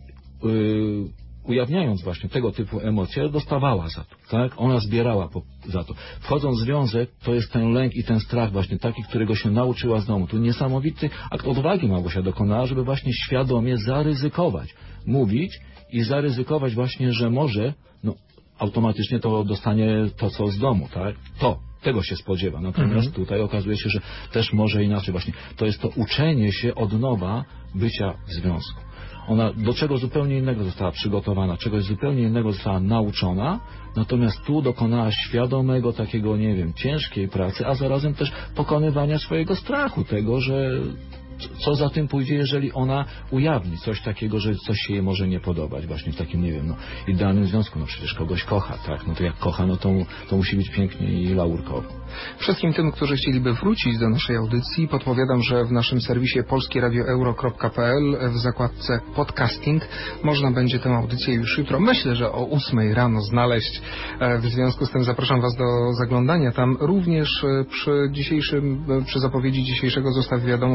ujawniając właśnie tego typu emocje, dostawała za to, tak, ona zbierała po, za to. Wchodząc w związek, to jest ten lęk i ten strach właśnie taki, którego się nauczyła z domu. Tu niesamowity akt odwagi Małgosia dokonała, żeby właśnie świadomie zaryzykować, mówić i zaryzykować właśnie, że może, no, automatycznie to dostanie to, co z domu, tak? To, tego się spodziewa. Natomiast mhm. tutaj okazuje się, że też może inaczej właśnie. To jest to uczenie się od nowa bycia w związku. Ona do czego zupełnie innego została przygotowana, czegoś zupełnie innego została nauczona, natomiast tu dokonała świadomego takiego, nie wiem, ciężkiej pracy, a zarazem też pokonywania swojego strachu, tego, że co za tym pójdzie, jeżeli ona ujawni coś takiego, że coś się jej może nie podobać, właśnie w takim, nie wiem, no, idealnym związku, no przecież kogoś kocha, tak, no to jak kocha, no to, to musi być pięknie i laurkowo. Wszystkim tym, którzy chcieliby wrócić do naszej audycji, podpowiadam, że w naszym serwisie polskie radio euro kropka p l w zakładce podcasting można będzie tę audycję już jutro, myślę, że o ósmej rano znaleźć. W związku z tym zapraszam Was do zaglądania. Tam również przy dzisiejszym, przy zapowiedzi dzisiejszego Zostaw Wiadomość znajdziecie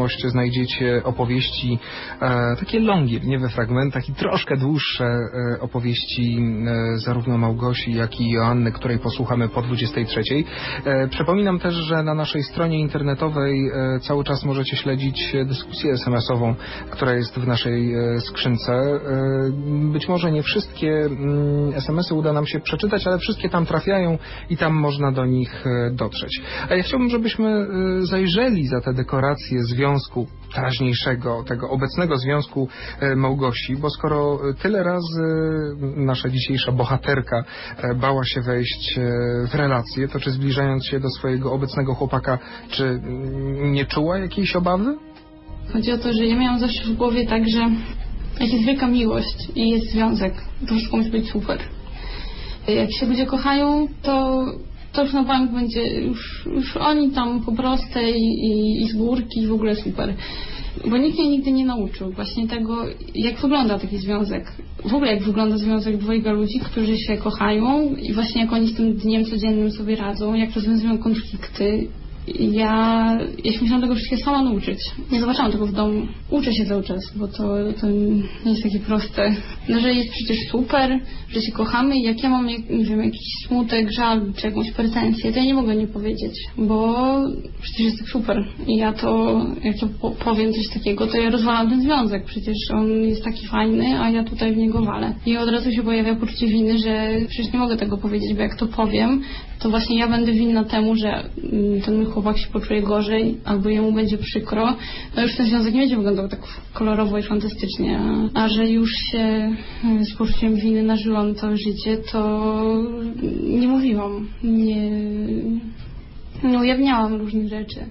znajdziecie opowieści, e, takie longi, nie we fragmentach i troszkę dłuższe e, opowieści e, zarówno Małgosi, jak i Joanny, której posłuchamy po dwudziestej trzeciej. E, przypominam też, że na naszej stronie internetowej e, cały czas możecie śledzić dyskusję es em esową, która jest w naszej e, skrzynce. E, być może nie wszystkie mm, es em esy uda nam się przeczytać, ale wszystkie tam trafiają i tam można do nich e, dotrzeć. A ja chciałbym, żebyśmy e, zajrzeli za te dekoracje związku teraźniejszego, tego obecnego związku e, Małgosi, bo skoro tyle razy nasza dzisiejsza bohaterka e, bała się wejść e, w relacje, to czy zbliżając się do swojego obecnego chłopaka, czy mm, nie czuła jakiejś obawy? Chodzi o to, że ja miałam zawsze w głowie tak, że jak jest wielka miłość i jest związek, to wszystko musi być super. Jak się ludzie kochają, to, to już na bank będzie, już, już oni tam po prostej i, i z górki i w ogóle super. Bo nikt mnie nigdy nie nauczył właśnie tego, jak wygląda taki związek. W ogóle jak wygląda związek dwojga ludzi, którzy się kochają i właśnie jak oni z tym dniem codziennym sobie radzą, jak rozwiązują konflikty. Ja, ja się musiałam tego wszystkiego sama nauczyć. Nie zobaczyłam tego w domu. Uczę się cały czas, bo to, to nie jest takie proste. No, że jest przecież super, że się kochamy i jak ja mam, jak, nie wiem, jakiś smutek, żal czy jakąś pretensję, to ja nie mogę nie powiedzieć, bo przecież jest tak super. I ja to, jak ja powiem coś takiego, to ja rozwalam ten związek. Przecież on jest taki fajny, a ja tutaj w niego walę. I od razu się pojawia poczucie winy, że przecież nie mogę tego powiedzieć, bo jak to powiem, to właśnie ja będę winna temu, że ten mój chłopak się poczuje gorzej, albo jemu będzie przykro, no już ten związek nie będzie wyglądał tak kolorowo i fantastycznie. A że już się z poczuciem winy nażyłam całe życie, to nie mówiłam, nie, nie ujawniałam różnych rzeczy.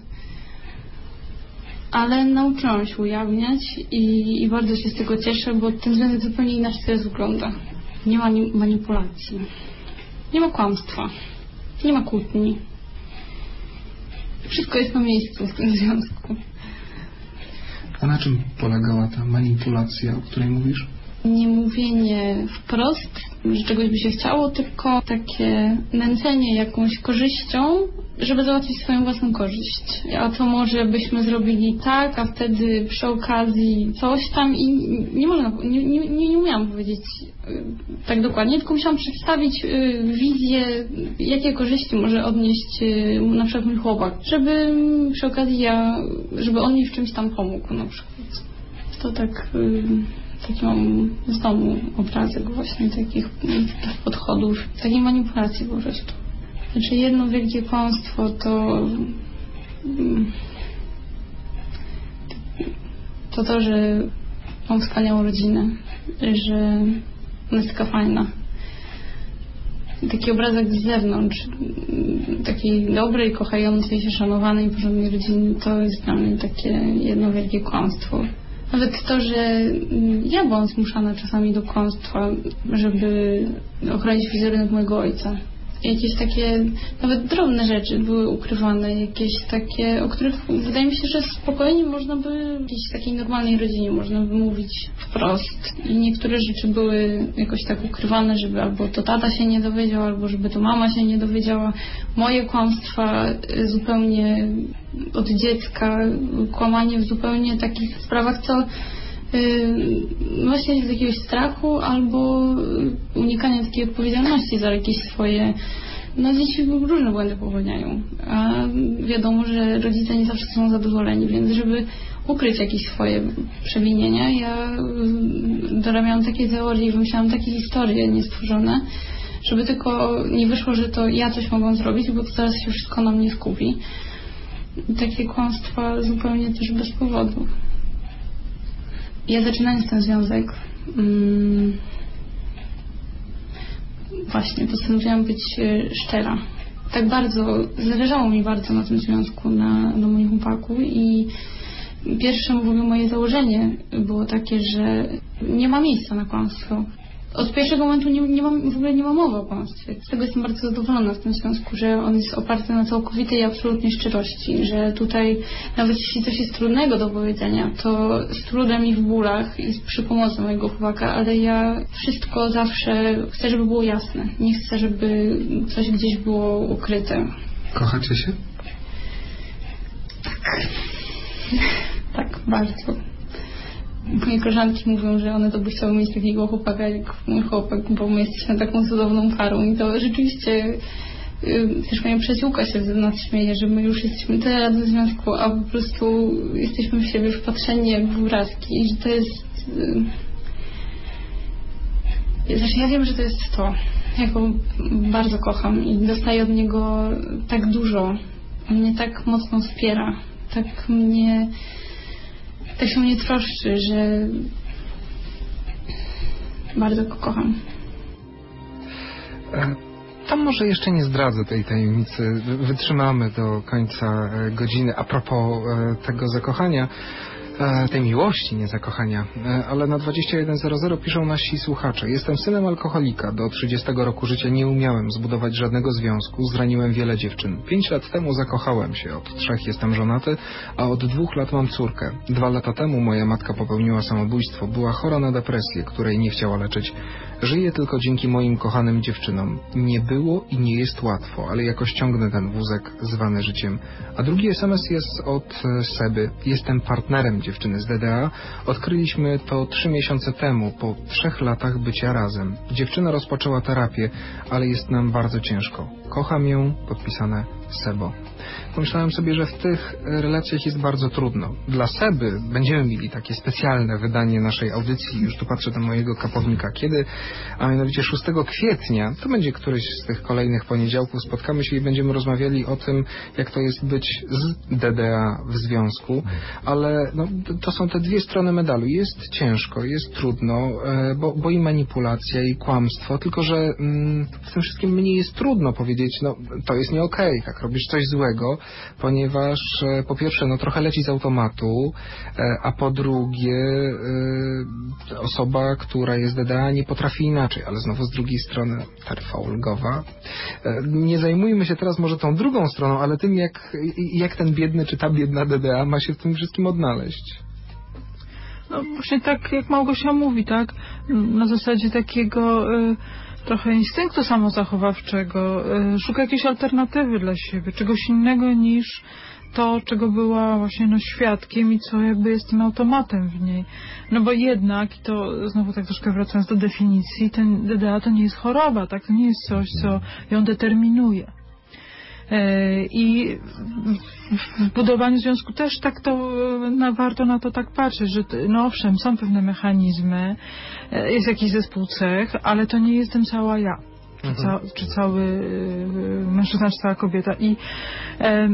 Ale nauczyłam się ujawniać i, i bardzo się z tego cieszę, bo ten związek zupełnie inaczej teraz wygląda. Nie ma manipulacji, nie ma kłamstwa, nie ma kłótni. Wszystko jest na miejscu w tym związku. A na czym polegała ta manipulacja, o której mówisz? Nie mówienie wprost, że czegoś by się chciało, tylko takie nęcenie jakąś korzyścią, żeby załatwić swoją własną korzyść. A to może byśmy zrobili tak, a wtedy przy okazji coś tam i nie można, nie, nie, nie umiałam powiedzieć tak dokładnie, tylko musiałam przedstawić wizję, jakie korzyści może odnieść na przykład mój chłopak, żeby przy okazji ja, żeby on mi w czymś tam pomógł na przykład. To tak... Taki mam z domu obrazek właśnie takich, takich podchodów, takiej manipulacji po prostu. Znaczy jedno wielkie kłamstwo to to to, że mam wspaniałą rodzinę, że ona jest taka fajna. Taki obrazek z zewnątrz, takiej dobrej, kochającej się, szanowanej, porządnej rodziny, to jest dla mnie takie jedno wielkie kłamstwo. Nawet to, że ja byłam zmuszana czasami do kłamstwa, żeby ochronić wizerunek mojego ojca. Jakieś takie, nawet drobne rzeczy były ukrywane, jakieś takie, o których wydaje mi się, że spokojnie można by w jakiejś takiej normalnej rodzinie można by mówić wprost. I niektóre rzeczy były jakoś tak ukrywane, żeby albo to tata się nie dowiedział, albo żeby to mama się nie dowiedziała. Moje kłamstwa zupełnie od dziecka, kłamanie w zupełnie takich sprawach, co Yy, właśnie z jakiegoś strachu albo unikania takiej odpowiedzialności za jakieś swoje, no dzieci różne błędy popełniają, a wiadomo, że rodzice nie zawsze są zadowoleni, więc żeby ukryć jakieś swoje przewinienia, ja dorabiałam takie teorie i wymyślałam takie historie niestworzone, żeby tylko nie wyszło, że to ja coś mogłam zrobić, bo to zaraz się wszystko na mnie skupi. I takie kłamstwa zupełnie też bez powodu. Ja zaczynając ten związek um, właśnie postanowiłam być szczera. Tak bardzo, zależało mi bardzo na tym związku, na, na moim chłopaku i pierwsze w ogóle moje założenie było takie, że nie ma miejsca na kłamstwo. Od pierwszego momentu nie, nie mam, w ogóle nie ma mowy o kłamstwie. Z tego jestem bardzo zadowolona w tym związku, że on jest oparty na całkowitej i absolutnej szczerości, że tutaj nawet jeśli coś jest trudnego do powiedzenia, to z trudem i w bólach i przy pomocy mojego chłopaka, ale ja wszystko zawsze chcę, żeby było jasne. Nie chcę, żeby coś gdzieś było ukryte. Kochacie się? Tak. Tak. Bardzo. Moje koleżanki mówią, że one to by chciały mieć takiego chłopaka jak mój chłopak, bo my jesteśmy taką cudowną parą i to rzeczywiście yy, też moja przyjaciółka się z nas śmieje, że my już jesteśmy tyle lat w związku, a po prostu jesteśmy w siebie wpatrzeni jak w obrazki i że to jest... Yy... Znaczy ja wiem, że to jest to. Ja go bardzo kocham i dostaję od niego tak dużo. On mnie tak mocno wspiera, tak mnie... tak się mnie troszczy, że bardzo go kocham. To może jeszcze nie zdradzę tej tajemnicy. Wytrzymamy do końca godziny. A propos tego zakochania, tej miłości, nie zakochania, ale na dwadzieścia jeden zero zero piszą nasi słuchacze. Jestem synem alkoholika. Do trzydziestego roku życia nie umiałem zbudować żadnego związku. Zraniłem wiele dziewczyn. Pięć lat temu zakochałem się. Od trzech jestem żonaty, a od dwóch lat mam córkę. Dwa lata temu moja matka popełniła samobójstwo. Była chora na depresję, której nie chciała leczyć. Żyję tylko dzięki moim kochanym dziewczynom. Nie było i nie jest łatwo, ale jakoś ciągnę ten wózek zwany życiem. A drugi es em es jest od Seby. Jestem partnerem dziewczyny z D D A. Odkryliśmy to trzy miesiące temu, po trzech latach bycia razem. Dziewczyna rozpoczęła terapię, ale jest nam bardzo ciężko. Kocham ją, podpisane Sebo. Pomyślałem sobie, że w tych relacjach jest bardzo trudno. Dla Seby będziemy mieli takie specjalne wydanie naszej audycji, już tu patrzę na mojego kapownika, kiedy, a mianowicie szóstego kwietnia, to będzie któryś z tych kolejnych poniedziałków, spotkamy się i będziemy rozmawiali o tym, jak to jest być z D D A w związku, ale no, to są te dwie strony medalu. Jest ciężko, jest trudno, bo, bo i manipulacja, i kłamstwo, tylko że mm, w tym wszystkim mnie jest trudno powiedzieć, no to jest nie okej, tak, robisz coś złego, ponieważ e, po pierwsze, no trochę leci z automatu, e, a po drugie e, osoba, która jest D D A, nie potrafi inaczej, ale znowu z drugiej strony taryfa ulgowa. E, nie zajmujmy się teraz może tą drugą stroną, ale tym, jak, jak ten biedny czy ta biedna D D A ma się w tym wszystkim odnaleźć. No właśnie tak jak Małgosia mówi, tak? Na zasadzie takiego y, trochę instynktu samozachowawczego. Y, szuka jakiejś alternatywy dla siebie, czegoś innego niż to, czego była właśnie no, świadkiem i co jakby jest tym automatem w niej. No bo jednak, i to znowu tak troszkę wracając do definicji, ten D D A to nie jest choroba, tak? To nie jest coś, co ją determinuje. I w budowaniu związku też tak to no, warto na to tak patrzeć, że no owszem, są pewne mechanizmy, jest jakiś zespół cech, ale to nie jestem cała ja, czy, ca, czy cały mężczyzna, czy cała kobieta. I e,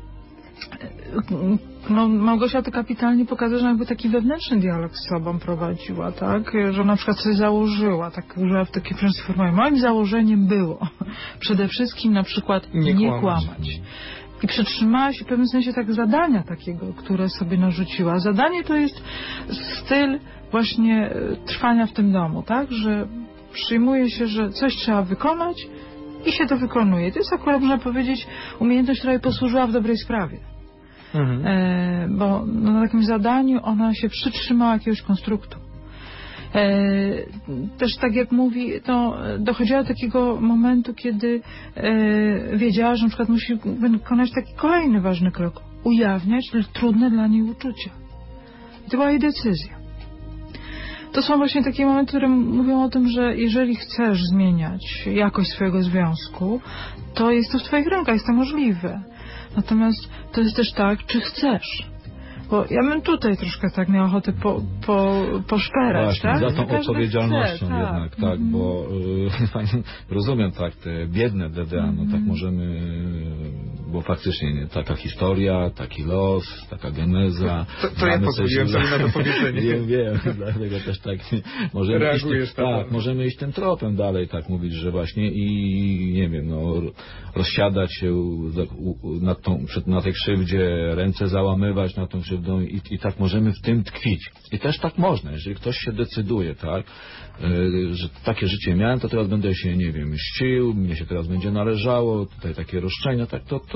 no, Małgosia to kapitalnie pokazuje, że jakby taki wewnętrzny dialog z sobą prowadziła, tak? Że na przykład coś założyła, tak, że w takiej formie. Moim założeniem było przede wszystkim na przykład nie, nie kłamać. kłamać. I przytrzymała się w pewnym sensie tak zadania takiego, które sobie narzuciła. Zadanie to jest styl właśnie trwania w tym domu, tak? Że przyjmuje się, że coś trzeba wykonać i się to wykonuje. To jest akurat, można powiedzieć, umiejętność, która jej posłużyła w dobrej sprawie. Mhm. E, bo no, na takim zadaniu ona się przytrzymała jakiegoś konstruktu. E, też tak jak mówi, to dochodziła do takiego momentu, kiedy e, wiedziała, że na przykład musi wykonać taki kolejny ważny krok. Ujawniać trudne dla niej uczucia. I to była jej decyzja. To są właśnie takie momenty, które mówią o tym, że jeżeli chcesz zmieniać jakość swojego związku, to jest to w twoich rękach, jest to możliwe. Natomiast to jest też tak, czy chcesz. Bo ja bym tutaj troszkę tak miała ochotę po, po, poszperać, właśnie, tak? za tą Każdy odpowiedzialnością chce, jednak, tak, tak mm. bo y, rozumiem tak, te biedne D D A, no tak możemy, bo faktycznie nie, taka historia, taki los, taka geneza. To, to ja pozwoliłem sobie na to powiedzenie. Wiem, wiem, dlatego też tak możemy iść, tym, tak, możemy iść tym tropem dalej, tak mówić, że właśnie i nie wiem, no rozsiadać się na, tą, na tej krzywdzie, ręce załamywać na tą krzywdę i, i tak możemy w tym tkwić. I też tak można, jeżeli ktoś się decyduje, tak, yy, że takie życie miałem, to teraz będę się, nie wiem, mścił, mnie się teraz będzie należało, tutaj takie roszczenia, tak, to, to,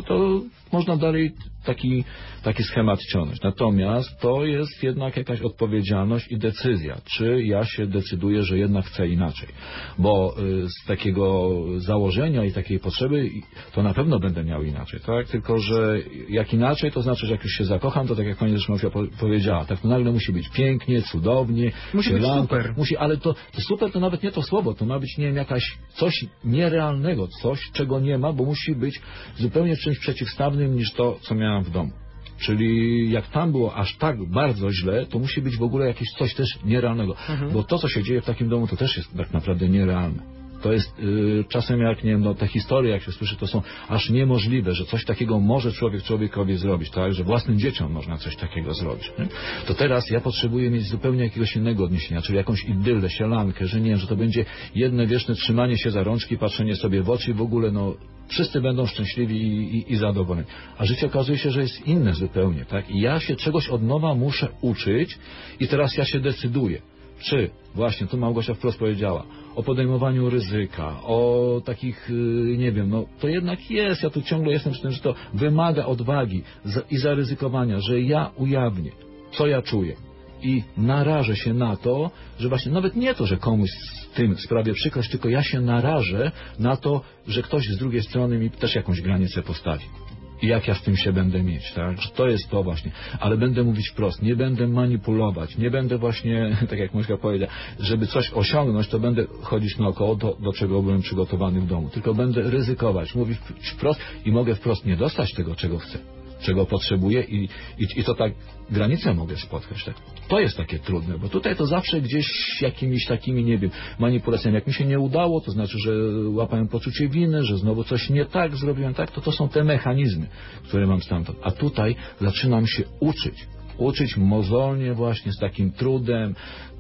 to można dalej taki, taki schemat ciągnąć. Natomiast to jest jednak jakaś odpowiedzialność i decyzja, czy ja się decyduję, że jednak chcę inaczej. Bo z takiego założenia i takiej potrzeby to na pewno będę miał inaczej, tak? Tylko, że jak inaczej, to znaczy, że jak już się zakocham, to tak jak pani zresztą powiedziała, tak to nagle musi być pięknie, cudownie, musi być super. Musi, ale to, to super to nawet nie to słowo, to ma być, nie wiem, jakaś coś nierealnego, coś, czego nie ma, bo musi być zupełnie czymś przeciwstawnym niż to, co miałam w domu. Czyli jak tam było aż tak bardzo źle, to musi być w ogóle jakieś coś też nierealnego. Mhm. Bo to, co się dzieje w takim domu, to też jest tak naprawdę nierealne. To jest y, czasem, jak nie wiem, no, te historie, jak się słyszy, to są aż niemożliwe, że coś takiego może człowiek człowiekowi zrobić, tak? Że własnym dzieciom można coś takiego zrobić. Nie? To teraz ja potrzebuję mieć zupełnie jakiegoś innego odniesienia, czyli jakąś idylę, sielankę, że nie wiem, że to będzie jedne wieczne trzymanie się za rączki, patrzenie sobie w oczy i w ogóle, no, wszyscy będą szczęśliwi i, i, i zadowoleni. A życie okazuje się, że jest inne zupełnie, tak? I ja się czegoś od nowa muszę uczyć i teraz ja się decyduję. Czy właśnie, tu Małgosia wprost powiedziała, o podejmowaniu ryzyka, o takich, nie wiem, no to jednak jest, ja tu ciągle jestem przy tym, że to wymaga odwagi i zaryzykowania, że ja ujawnię, co ja czuję i narażę się na to, że właśnie nawet nie to, że komuś z tym sprawię przykrość, tylko ja się narażę na to, że ktoś z drugiej strony mi też jakąś granicę postawi. I jak ja z tym się będę mieć, tak? Że to jest to właśnie. Ale będę mówić wprost, nie będę manipulować, nie będę właśnie, tak jak Mośka powiedziała, żeby coś osiągnąć, to będę chodzić naokoło, do, do czego byłem przygotowany w domu. Tylko będę ryzykować, mówić wprost i mogę wprost nie dostać tego, czego chcę, czego potrzebuję i, i, i to tak granicę mogę spotkać. Tak? To jest takie trudne, bo tutaj to zawsze gdzieś jakimiś takimi, nie wiem, manipulacjami. Jak mi się nie udało, to znaczy, że łapałem poczucie winy, że znowu coś nie tak zrobiłem, tak, to to są te mechanizmy, które mam stamtąd. A tutaj zaczynam się uczyć. Uczyć mozolnie właśnie z takim trudem,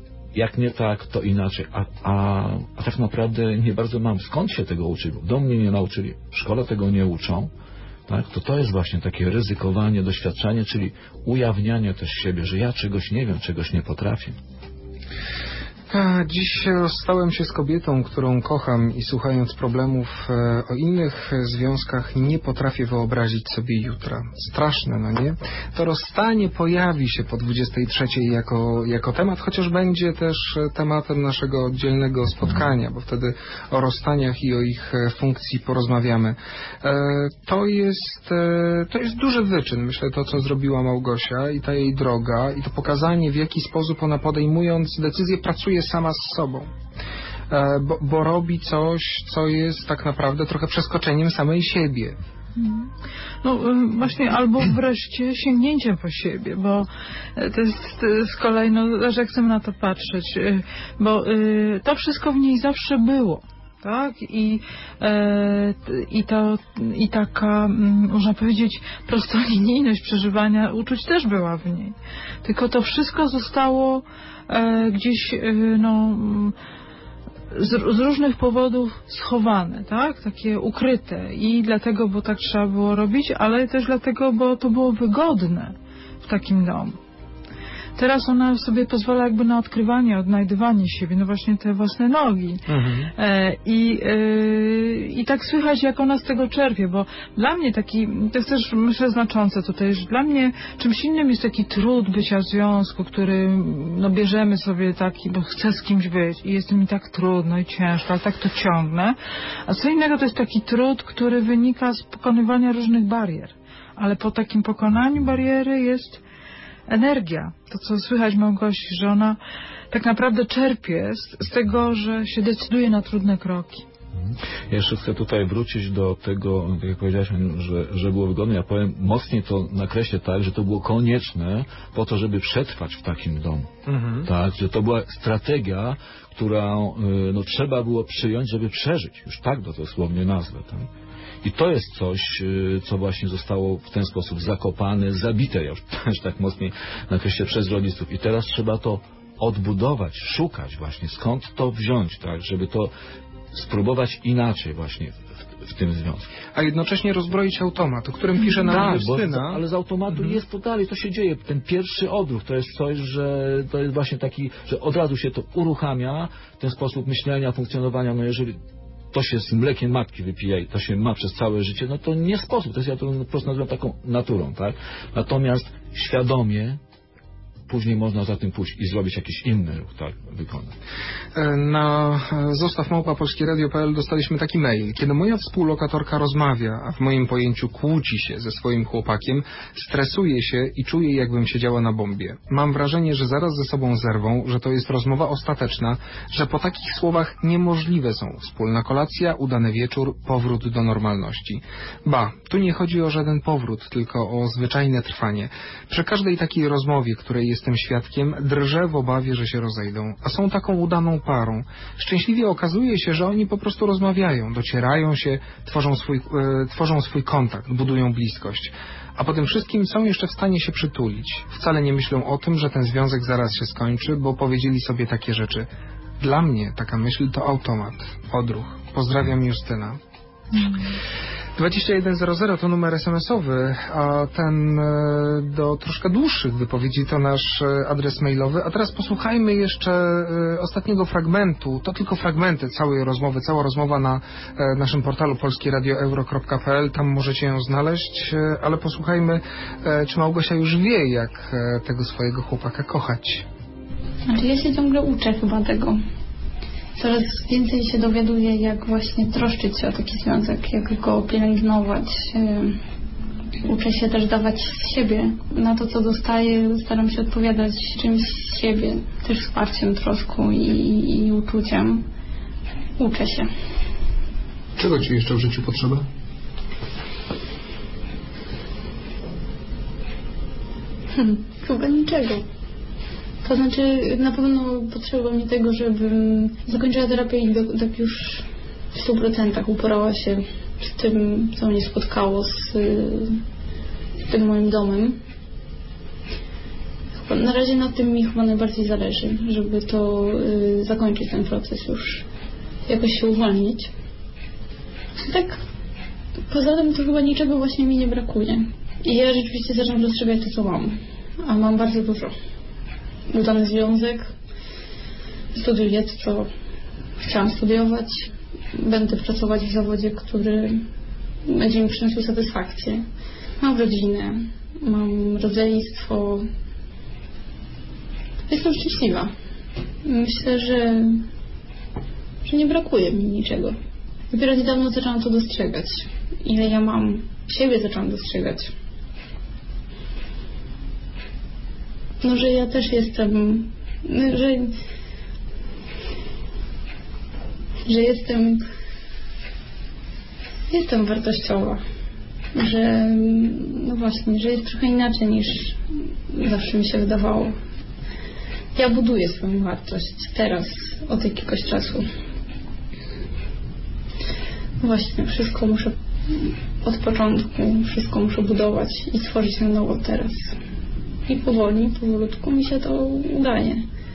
jak nie tak, to inaczej. A, a, a tak naprawdę nie bardzo mam skąd się tego uczyć, bo do mnie nie nauczyli, w szkole tego nie uczą. Tak, to to jest właśnie takie ryzykowanie, doświadczanie, czyli ujawnianie też siebie, że ja czegoś nie wiem, czegoś nie potrafię. A dziś rozstałem się z kobietą, którą kocham i słuchając problemów o innych związkach nie potrafię wyobrazić sobie jutra. Straszne, no nie? To rozstanie pojawi się po dwudziestej trzeciej jako, jako temat, chociaż będzie też tematem naszego oddzielnego spotkania, bo wtedy o rozstaniach i o ich funkcji porozmawiamy. To jest, to jest duży wyczyn, myślę, to co zrobiła Małgosia i ta jej droga i to pokazanie, w jaki sposób ona podejmując decyzję pracuje sama z sobą, bo, bo robi coś, co jest tak naprawdę trochę przeskoczeniem samej siebie. No właśnie, albo wreszcie sięgnięciem po siebie, bo to jest z kolei, no, że jak chcemy na to patrzeć, bo to wszystko w niej zawsze było. Tak? I, e, i, to, i taka, można powiedzieć, prostolinijność przeżywania uczuć też była w niej. Tylko to wszystko zostało e, gdzieś e, no, z, z różnych powodów schowane, tak? Takie ukryte. I dlatego, bo tak trzeba było robić, ale też dlatego, bo to było wygodne w takim domu. Teraz ona sobie pozwala jakby na odkrywanie, odnajdywanie siebie, no właśnie te własne nogi. Mhm. E, i, e, I tak słychać, jak ona z tego czerpie, bo dla mnie taki, to jest też myślę znaczące tutaj, że dla mnie czymś innym jest taki trud bycia w związku, który no bierzemy sobie taki, bo chcę z kimś być i jest mi tak trudno i ciężko, ale tak to ciągnę. A co innego to jest taki trud, który wynika z pokonywania różnych barier. Ale po takim pokonaniu bariery jest energia, to co słychać Małgosi, że ona tak naprawdę czerpie z, z tego, że się decyduje na trudne kroki. Ja jeszcze chcę tutaj wrócić do tego, tak jak powiedziałeś, że, że było wygodne. Ja powiem, mocniej to nakreślę tak, że to było konieczne po to, żeby przetrwać w takim domu. Mhm. Tak, że to była strategia, którą no, trzeba było przyjąć, żeby przeżyć. Już tak to dosłownie nazwę. Tak? I to jest coś, co właśnie zostało w ten sposób zakopane, zabite, ja już też tak mocniej nakreślę, przez rodziców. I teraz trzeba to odbudować, szukać właśnie, skąd to wziąć, tak, żeby to spróbować inaczej właśnie w, w tym związku. A jednocześnie rozbroić automat, o którym pisze nam tak, Justyna. Bo, ale z automatu mhm. jest to dalej, to się dzieje. Ten pierwszy odruch to jest coś, że to jest właśnie taki, że od razu się to uruchamia, ten sposób myślenia, funkcjonowania, no jeżeli to się z mlekiem matki wypija i to się ma przez całe życie, no to nie sposób. To jest, ja to po prostu nazywam taką naturą, tak? Natomiast świadomie później można za tym pójść i zrobić jakiś inny ruch, tak, wykonać. Na zostaw małpa polskie radio kropka p l dostaliśmy taki mail. Kiedy moja współlokatorka rozmawia, a w moim pojęciu kłóci się ze swoim chłopakiem, stresuje się i czuje, jakbym siedziała na bombie. Mam wrażenie, że zaraz ze sobą zerwą, że to jest rozmowa ostateczna, że po takich słowach niemożliwe są wspólna kolacja, udany wieczór, powrót do normalności. Ba, tu nie chodzi o żaden powrót, tylko o zwyczajne trwanie. Przy każdej takiej rozmowie, której jest jestem świadkiem, drżę w obawie, że się rozejdą, a są taką udaną parą. Szczęśliwie okazuje się, że oni po prostu rozmawiają, docierają się, tworzą swój, e, tworzą swój kontakt, budują bliskość. A po tym wszystkim są jeszcze w stanie się przytulić. Wcale nie myślą o tym, że ten związek zaraz się skończy, bo powiedzieli sobie takie rzeczy. Dla mnie taka myśl to automat, odruch. Pozdrawiam, Justyna. dwadzieścia jeden zero zero to numer es em es owy, a ten do troszkę dłuższych wypowiedzi to nasz adres mailowy. A teraz posłuchajmy jeszcze ostatniego fragmentu. To tylko fragmenty całej rozmowy. Cała rozmowa na naszym portalu polskie radio euro kropka p l. Tam możecie ją znaleźć, ale posłuchajmy, czy Małgosia już wie, jak tego swojego chłopaka kochać. Znaczy ja się ciągle uczę chyba tego. Coraz więcej się dowiaduję, jak właśnie troszczyć się o taki związek, jak go pielęgnować. Uczę się też dawać z siebie. Na to, co dostaję, staram się odpowiadać czymś z siebie, też wsparciem, troską i, i, i uczuciem. Uczę się. Czego ci jeszcze w życiu potrzeba? Hmm, chyba niczego. To znaczy, na pewno potrzeba mi tego, żebym zakończyła terapię i do, tak już w stu procentach uporała się z tym, co mnie spotkało, z, z tym moim domem. Na razie na tym mi chyba najbardziej zależy, żeby to y, zakończyć ten proces już, jakoś się uwolnić. Tak, poza tym to chyba niczego właśnie mi nie brakuje. I ja rzeczywiście zaczynam dostrzegać to, co mam. A mam bardzo dużo. Udany związek, studiuję to, co chciałam studiować, będę pracować w zawodzie, który będzie mi przynosił satysfakcję. Mam rodzinę, mam rodzeństwo. Jestem szczęśliwa. Myślę, że, że nie brakuje mi niczego. Dopiero niedawno zaczęłam to dostrzegać. Ile ja mam, siebie zaczęłam dostrzegać. No, że ja też jestem, że, że jestem, jestem wartościowa, że, no właśnie, że jest trochę inaczej niż zawsze mi się wydawało. Ja buduję swoją wartość teraz, od jakiegoś czasu. No właśnie, wszystko muszę od początku, wszystko muszę budować i tworzyć na nowo teraz. I powoli, powolutku mi się to udaje.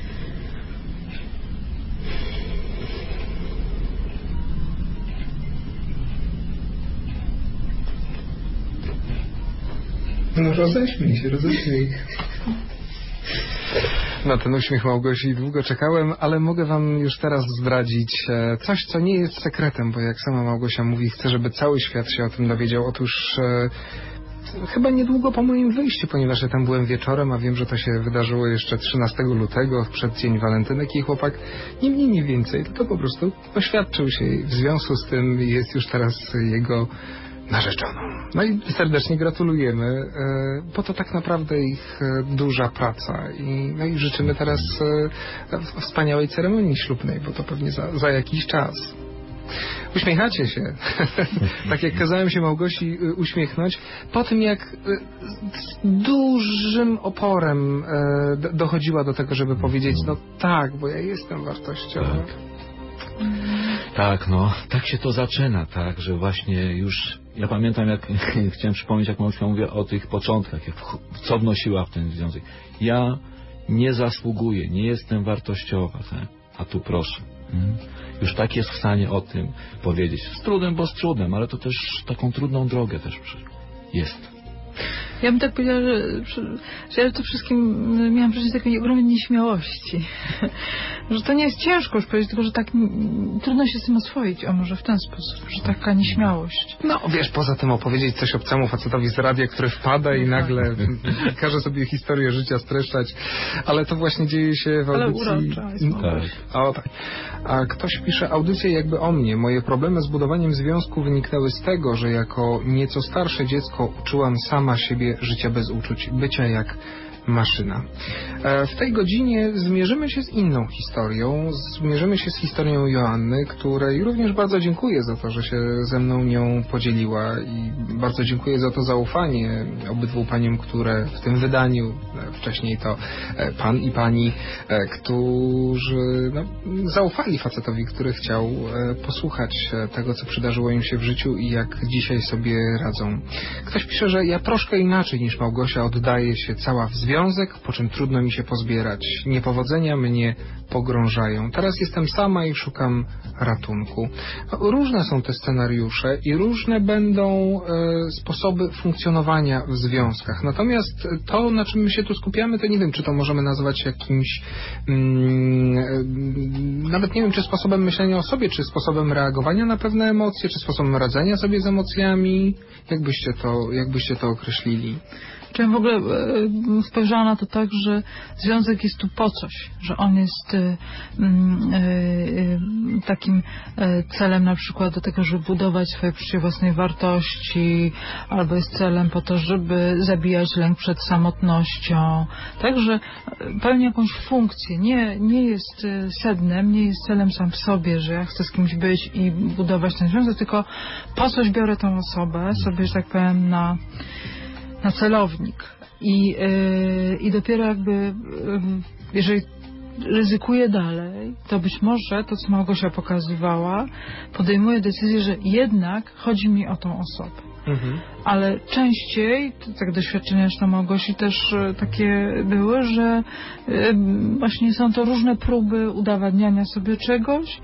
No roześmiej się, roześmiej. Na ten uśmiech Małgosi długo czekałem, ale mogę wam już teraz zdradzić coś, co nie jest sekretem, bo jak sama Małgosia mówi, chcę, żeby cały świat się o tym dowiedział. Otóż chyba niedługo po moim wyjściu, ponieważ ja tam byłem wieczorem, a wiem, że to się wydarzyło jeszcze trzynastego lutego, w przeddzień walentynek, i chłopak nie mniej, nie więcej, tylko po prostu oświadczył się i w związku z tym jest już teraz jego narzeczoną. No i serdecznie gratulujemy, bo to tak naprawdę ich duża praca i, no i życzymy teraz wspaniałej ceremonii ślubnej, bo to pewnie za, za jakiś czas. Uśmiechacie się. Tak jak kazałem się Małgosi uśmiechnąć, po tym jak z dużym oporem dochodziła do tego, żeby powiedzieć, no tak, bo ja jestem wartościowy. Tak. Tak, no, tak się to zaczyna, tak, że właśnie już, ja pamiętam, jak chciałem przypomnieć, jak Małgosia mówiła o tych początkach, jak, co wnosiła w ten związek. Ja nie zasługuję, nie jestem wartościowa, tak, a tu proszę. Hmm. Już tak jest w stanie o tym powiedzieć. Z trudem, bo z trudem, ale to też taką trudną drogę też jest. Ja bym tak powiedziała, że, że ja to wszystkim miałam przecież takiej ogromnej nieśmiałości. Że to nie jest ciężko już powiedzieć, tylko że tak trudno się z tym oswoić, a może w ten sposób, że taka nieśmiałość. No wiesz, poza tym opowiedzieć coś obcemu facetowi z radia, który wpada i nagle każe sobie historię życia streszczać, ale to właśnie dzieje się w audycji. Ale urocza jest tak. O, tak. A ktoś pisze audycję jakby o mnie. Moje problemy z budowaniem związku wyniknęły z tego, że jako nieco starsze dziecko uczyłam sama siebie życia bez uczuć, bycia jak maszyna. W tej godzinie zmierzymy się z inną historią. Zmierzymy się z historią Joanny, której również bardzo dziękuję za to, że się ze mną nią podzieliła i bardzo dziękuję za to zaufanie obydwu paniom, które w tym wydaniu, wcześniej to pan i pani, którzy no, zaufali facetowi, który chciał posłuchać tego, co przydarzyło im się w życiu i jak dzisiaj sobie radzą. Ktoś pisze, że ja troszkę inaczej niż Małgosia oddaję się cała w związek, po czym trudno mi się pozbierać. Niepowodzenia mnie pogrążają. Teraz jestem sama i szukam ratunku. Różne są te scenariusze i różne będą e, sposoby funkcjonowania w związkach. Natomiast to, na czym my się tu skupiamy, to nie wiem, czy to możemy nazwać jakimś mm, e, nawet nie wiem, czy sposobem myślenia o sobie, czy sposobem reagowania na pewne emocje, czy sposobem radzenia sobie z emocjami. Jak byście to, jak byście to określili? Czy ja w ogóle e, spojrzałam na to tak, że związek jest tu po coś, że on jest e, e, takim e, celem na przykład do tego, żeby budować swoje poczucie własnej wartości, albo jest celem po to, żeby zabijać lęk przed samotnością. Także pełni jakąś funkcję. Nie, nie jest sednem, nie jest celem sam w sobie, że ja chcę z kimś być i budować ten związek, tylko po coś biorę tą osobę sobie, że tak powiem, na na celownik. I, yy, i dopiero jakby, yy, jeżeli ryzykuję dalej, to być może to, co Małgosia pokazywała, podejmuję decyzję, że jednak chodzi mi o tą osobę. Mhm. Ale częściej, tak doświadczenia zresztą Małgosi też y, takie były, że y, właśnie są to różne próby udowadniania sobie czegoś,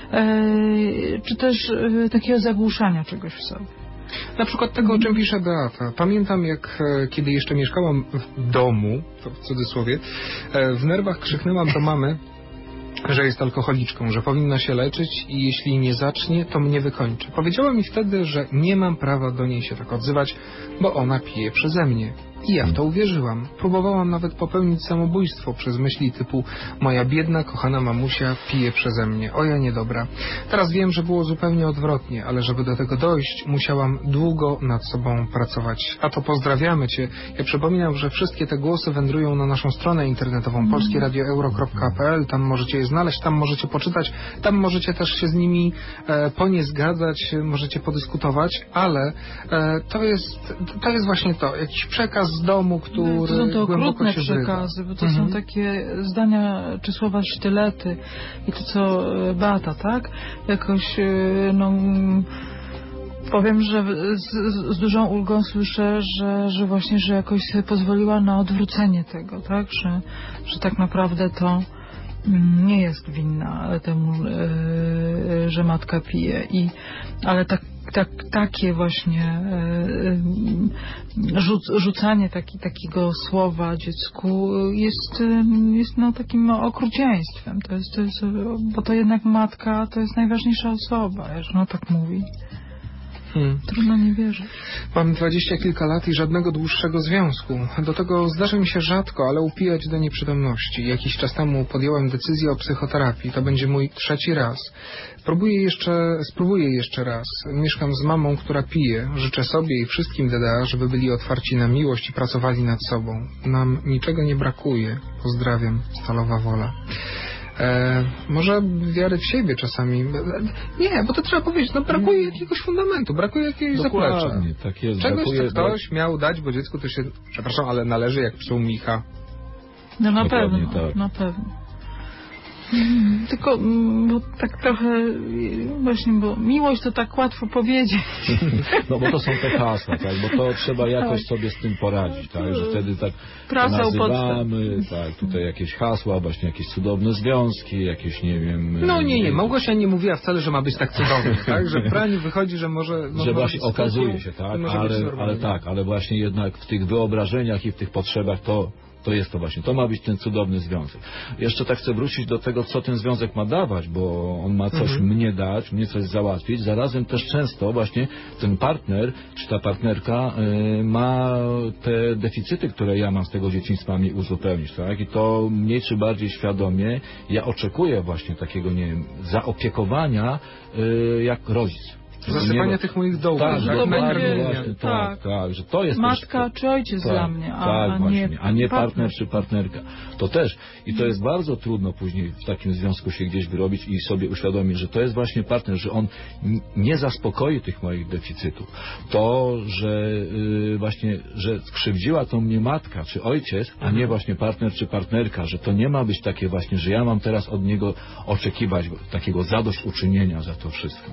y, czy też y, takiego zagłuszania czegoś w sobie. Na przykład tego, o czym pisze Beata. Pamiętam, jak e, kiedy jeszcze mieszkałam w domu, to w cudzysłowie, e, w nerwach krzyknęłam do mamy, że jest alkoholiczką, że powinna się leczyć i jeśli nie zacznie, to mnie wykończy. Powiedziała mi wtedy, że nie mam prawa do niej się tak odzywać, bo ona pije przeze mnie. I ja w to uwierzyłam. Próbowałam nawet popełnić samobójstwo przez myśli typu moja biedna, kochana mamusia pije przeze mnie. O ja niedobra. Teraz wiem, że było zupełnie odwrotnie, ale żeby do tego dojść, musiałam długo nad sobą pracować. A to pozdrawiamy Cię. Ja przypominam, że wszystkie te głosy wędrują na naszą stronę internetową polskie radio euro kropka p l. Tam możecie je znaleźć, tam możecie poczytać, tam możecie też się z nimi e, po nie zgadzać, możecie podyskutować, ale e, to jest to jest właśnie to. Jakiś przekaz z domu, który to są to okrutne się przekazy, bo to mhm. są takie zdania czy słowa sztylety i to co Beata, tak? Jakoś no powiem, że z, z dużą ulgą słyszę, że, że właśnie, że jakoś sobie pozwoliła na odwrócenie tego, tak? Że, że tak naprawdę to nie jest winna temu, że matka pije i ale tak Tak, takie właśnie rzuc, rzucanie taki, takiego słowa dziecku jest, jest no, takim okrucieństwem. To jest, to jest, bo to jednak matka to jest najważniejsza osoba, że no tak mówi. Hmm. Trudno nie wierzyć. Mam dwadzieścia kilka lat i żadnego dłuższego związku. Do tego zdarza mi się rzadko, ale upijać do nieprzytomności. Jakiś czas temu podjąłem decyzję o psychoterapii. To będzie mój trzeci raz. Próbuję jeszcze, spróbuję jeszcze raz. Mieszkam z mamą, która pije. Życzę sobie i wszystkim D D A, żeby byli otwarci na miłość i pracowali nad sobą. Nam niczego nie brakuje. Pozdrawiam. Stalowa Wola. E, może wiary w siebie czasami. Nie, bo to trzeba powiedzieć, no brakuje jakiegoś fundamentu, brakuje jakiegoś zaplecza. Tak jest, Czegoś, brakuje, co ktoś brak... miał dać, bo dziecku to się, przepraszam, ale należy jak psu Micha. No na Dokładnie pewno, tak. na pewno. Mm, tylko mm, bo tak trochę y, właśnie, bo miłość to tak łatwo powiedzieć. No bo to są te hasła, tak, bo to trzeba jakoś sobie z tym poradzić, tak, że wtedy tak Praca nazywamy, tak, tutaj jakieś hasła, właśnie jakieś cudowne związki, jakieś, nie wiem... No nie, nie, Małgosia nie mówiła wcale, że ma być tak cudownie, tak, że prań wychodzi, że może... Że może właśnie być okazuje spokój, się, tak, może być ale, normalnie. ale tak, ale właśnie jednak w tych wyobrażeniach i w tych potrzebach to To jest to właśnie, to ma być ten cudowny związek. Jeszcze tak chcę wrócić do tego, co ten związek ma dawać, bo on ma coś Mhm. mnie dać, mnie coś załatwić. Zarazem też często właśnie ten partner, czy ta partnerka y, ma te deficyty, które ja mam z tego dzieciństwa, mi uzupełnić, tak? I to mniej czy bardziej świadomie ja oczekuję właśnie takiego, nie wiem, zaopiekowania y, jak rodzic. Zasypania tych moich dołków, Tak, tak, że to dokładnie, będzie- właśnie, tak, tak. tak, że to jest Matka też, czy ojciec tak, dla mnie, a, tak, a właśnie, nie a nie partner partner czy partnerka. To też. I to jest bardzo trudno później w takim związku się gdzieś wyrobić i sobie uświadomić, że to jest właśnie partner, że on n- nie zaspokoi tych moich deficytów. To, że y, właśnie, że skrzywdziła to mnie matka czy ojciec, a nie właśnie partner czy partnerka, że to nie ma być takie właśnie, że ja mam teraz od niego oczekiwać takiego zadośćuczynienia za to wszystko.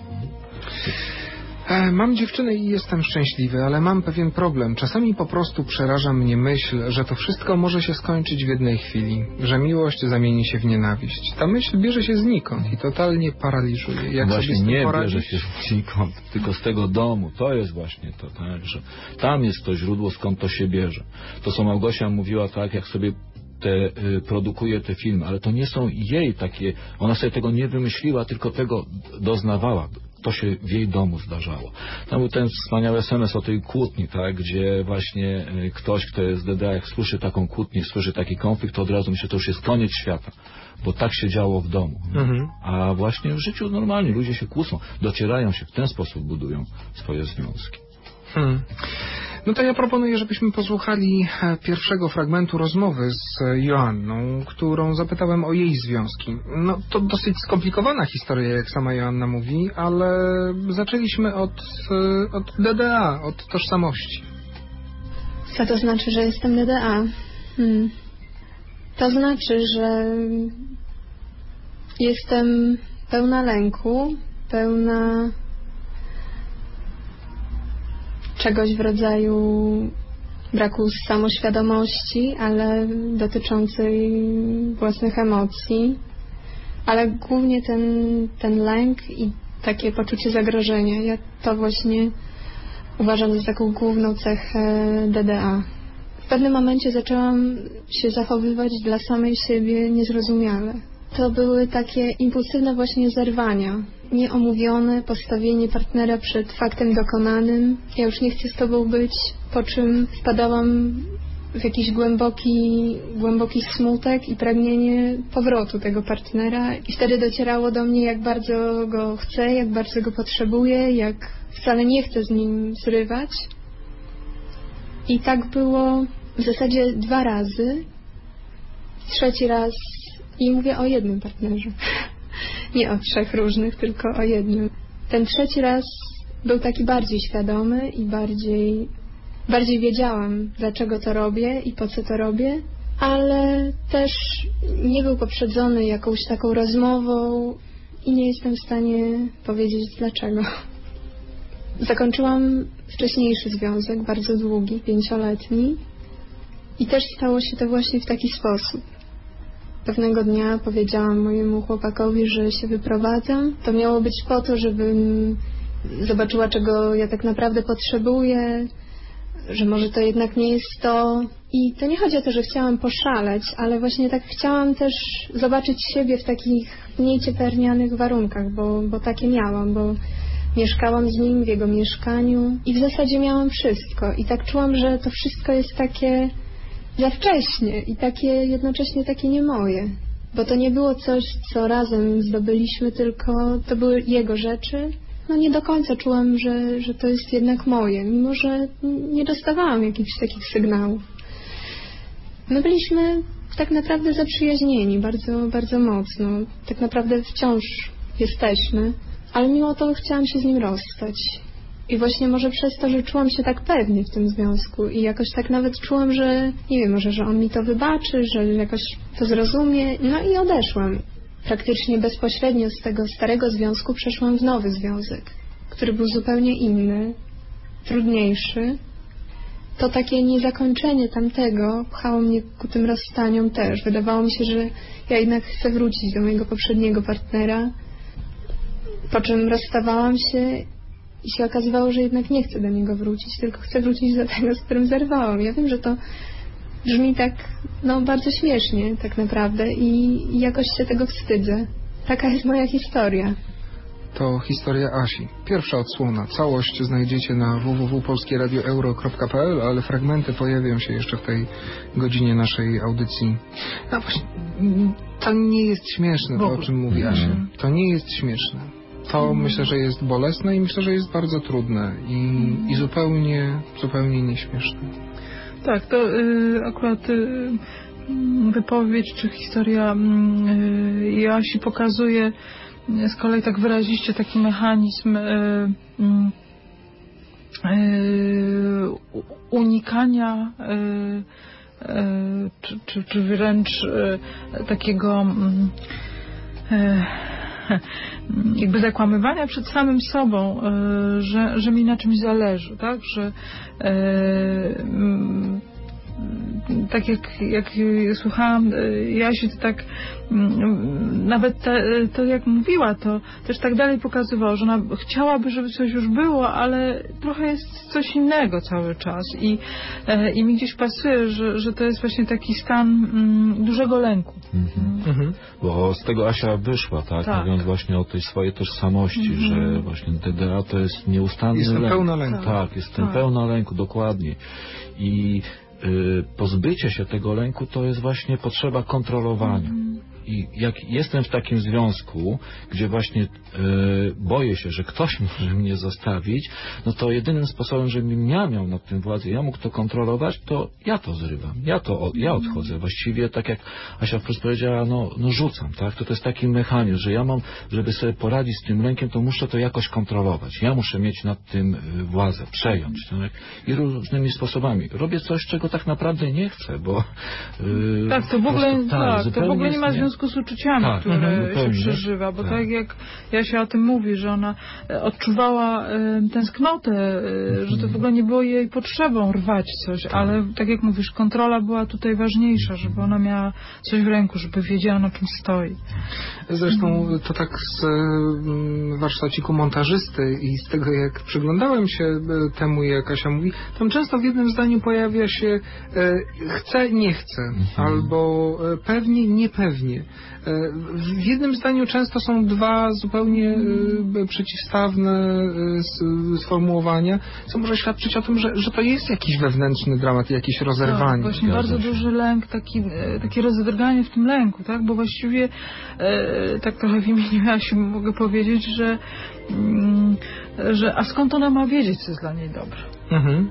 E, Mam dziewczynę i jestem szczęśliwy, ale mam pewien problem. Czasami po prostu przeraża mnie myśl, że to wszystko może się skończyć w jednej chwili, że miłość zamieni się w nienawiść. Ta myśl bierze się znikąd i totalnie paraliżuje. Jak Właśnie sobie z tym nie poradzić? bierze się znikąd, tylko z tego domu. To jest właśnie to, tak, że tam jest to źródło, skąd to się bierze. To, co Małgosia mówiła, tak, jak sobie te, y, produkuje te filmy, ale to nie są jej takie, ona sobie tego nie wymyśliła, tylko tego doznawała. To się w jej domu zdarzało. Tam był ten wspaniały es em es o tej kłótni, tak, gdzie właśnie y, ktoś, kto jest z D D A, jak słyszy taką kłótnię, słyszy taki konflikt, to od razu myśli, że to już jest koniec świata, bo tak się działo w domu. Mhm. A właśnie w życiu normalnie ludzie się kłócą, docierają się, w ten sposób budują swoje związki. Hmm. No to ja proponuję, żebyśmy posłuchali e, pierwszego fragmentu rozmowy z e, Joanną, którą zapytałem o jej związki. No to dosyć skomplikowana historia, jak sama Joanna mówi, ale zaczęliśmy od, e, od D D A, od tożsamości. Co to znaczy, że jestem D D A? Hmm. To znaczy, że jestem pełna lęku, pełna czegoś w rodzaju braku samoświadomości, ale dotyczącej własnych emocji, ale głównie ten, ten lęk i takie poczucie zagrożenia. Ja to właśnie uważam za taką główną cechę D D A. W pewnym momencie zaczęłam się zachowywać dla samej siebie niezrozumiale. To były takie impulsywne właśnie zerwania. Nieomówione postawienie partnera przed faktem dokonanym. Ja już nie chcę z tobą być, po czym wpadałam w jakiś głęboki, głęboki smutek i pragnienie powrotu tego partnera. I wtedy docierało do mnie, jak bardzo go chcę, jak bardzo go potrzebuję, jak wcale nie chcę z nim zrywać. I tak było w zasadzie dwa razy. Trzeci raz, i mówię o jednym partnerze. Nie o trzech różnych, tylko o jednym. Ten trzeci raz był taki bardziej świadomy i bardziej, bardziej wiedziałam, dlaczego to robię i po co to robię, ale też nie był poprzedzony jakąś taką rozmową i nie jestem w stanie powiedzieć dlaczego. Zakończyłam wcześniejszy związek, bardzo długi, pięcioletni, i też stało się to właśnie w taki sposób. Pewnego dnia powiedziałam mojemu chłopakowi, że się wyprowadzam. To miało być po to, żebym zobaczyła, czego ja tak naprawdę potrzebuję, że może to jednak nie jest to. I to nie chodzi o to, że chciałam poszaleć, ale właśnie tak chciałam też zobaczyć siebie w takich mniej cieplarnianych warunkach, bo, bo takie miałam, bo mieszkałam z nim w jego mieszkaniu i w zasadzie miałam wszystko. I tak czułam, że to wszystko jest takie za wcześnie i takie jednocześnie takie nie moje. Bo to nie było coś, co razem zdobyliśmy, tylko to były jego rzeczy. No nie do końca czułam, że, że to jest jednak moje, mimo że nie dostawałam jakichś takich sygnałów. My byliśmy tak naprawdę zaprzyjaźnieni, bardzo, bardzo mocno. Tak naprawdę wciąż jesteśmy, ale mimo to chciałam się z nim rozstać. I właśnie może przez to, że czułam się tak pewnie w tym związku i jakoś tak nawet czułam, że nie wiem, może, że on mi to wybaczy, że jakoś to zrozumie, no i odeszłam. praktycznie bezpośrednio z tego starego związku przeszłam w nowy związek, który był zupełnie inny, trudniejszy. To takie niezakończenie tamtego pchało mnie ku tym rozstaniom też. Wydawało mi się, że ja jednak chcę wrócić do mojego poprzedniego partnera, po czym rozstawałam się i się okazywało, że jednak nie chcę do niego wrócić, tylko chcę wrócić do tego, z którym zerwałam. Ja wiem, że to brzmi tak, no, bardzo śmiesznie tak naprawdę i jakoś się tego wstydzę. Taka jest moja historia. To historia Asi. Pierwsza odsłona. Całość znajdziecie na w w w kropka polskie radio euro kropka p l, ale fragmenty pojawią się jeszcze w tej godzinie naszej audycji. No właśnie, to nie jest śmieszne, to o czym mówi Asia. To nie jest śmieszne. To myślę, że jest bolesne i myślę, że jest bardzo trudne i, i zupełnie, zupełnie nieśmieszne. Tak, to y, akurat y, wypowiedź czy historia y, Joasi pokazuje z kolei tak wyraziście taki mechanizm y, y, unikania y, y, czy, czy, czy wręcz y, takiego y, jakby zakłamywania przed samym sobą, y, że, że mi na czymś zależy, tak, że y, tak jak, jak słuchałam Jasi, to tak nawet te, to jak mówiła, to też tak dalej pokazywało, że ona chciałaby, żeby coś już było, ale trochę jest coś innego cały czas i, i mi gdzieś pasuje, że, że to jest właśnie taki stan mm, dużego lęku. Mhm. Mhm. Bo z tego Asia wyszła, tak? tak. Mówiąc właśnie o tej swojej tożsamości, mhm. że właśnie D D A to jest nieustanny jestem lęk. Pełna lęku. Tak, jestem tak. pełna lęku, dokładnie. I y, pozbycie się tego lęku to jest właśnie potrzeba kontrolowania. Mhm. I jak jestem w takim związku, gdzie właśnie e, boję się, że ktoś może mnie zostawić, no to jedynym sposobem, żebym ja miał nad tym władzę, ja mógł to kontrolować, to ja to zrywam. Ja to ja odchodzę. Właściwie tak jak Asia wprost powiedziała, no, no rzucam, tak? To to jest taki mechanizm, że ja mam, żeby sobie poradzić z tym lękiem, to muszę to jakoś kontrolować. Ja muszę mieć nad tym władzę, przejąć. Tak? I różnymi sposobami. Robię coś, czego tak naprawdę nie chcę, bo... Yy, tak, to w ogóle, prostu, tak, tak, to w ogóle nie ma związku z uczuciami, tak, które mhm, się przeżywa, bo tak. tak jak Jasia o tym mówi, że ona odczuwała y, tęsknotę, y, mhm. że to w ogóle nie było jej potrzebą rwać coś, tak. ale tak jak mówisz, kontrola była tutaj ważniejsza, żeby ona miała coś w ręku, żeby wiedziała, na czym stoi. Zresztą to tak z warsztaciku montażysty i z tego, jak przyglądałem się temu, jak Asia mówi, tam często w jednym zdaniu pojawia się e, chcę, nie chcę, mhm. albo e, pewnie, niepewnie. W jednym zdaniu często są dwa zupełnie y, przeciwstawne y, sformułowania, co może świadczyć o tym, że, że to jest jakiś wewnętrzny dramat, jakieś rozerwanie. Tak, właśnie bardzo duży lęk, taki, takie rozedrganie w tym lęku, tak? Bo właściwie e, tak trochę w imieniu Asi mogę powiedzieć, że, mm, że a skąd ona ma wiedzieć, co jest dla niej dobre? Mhm.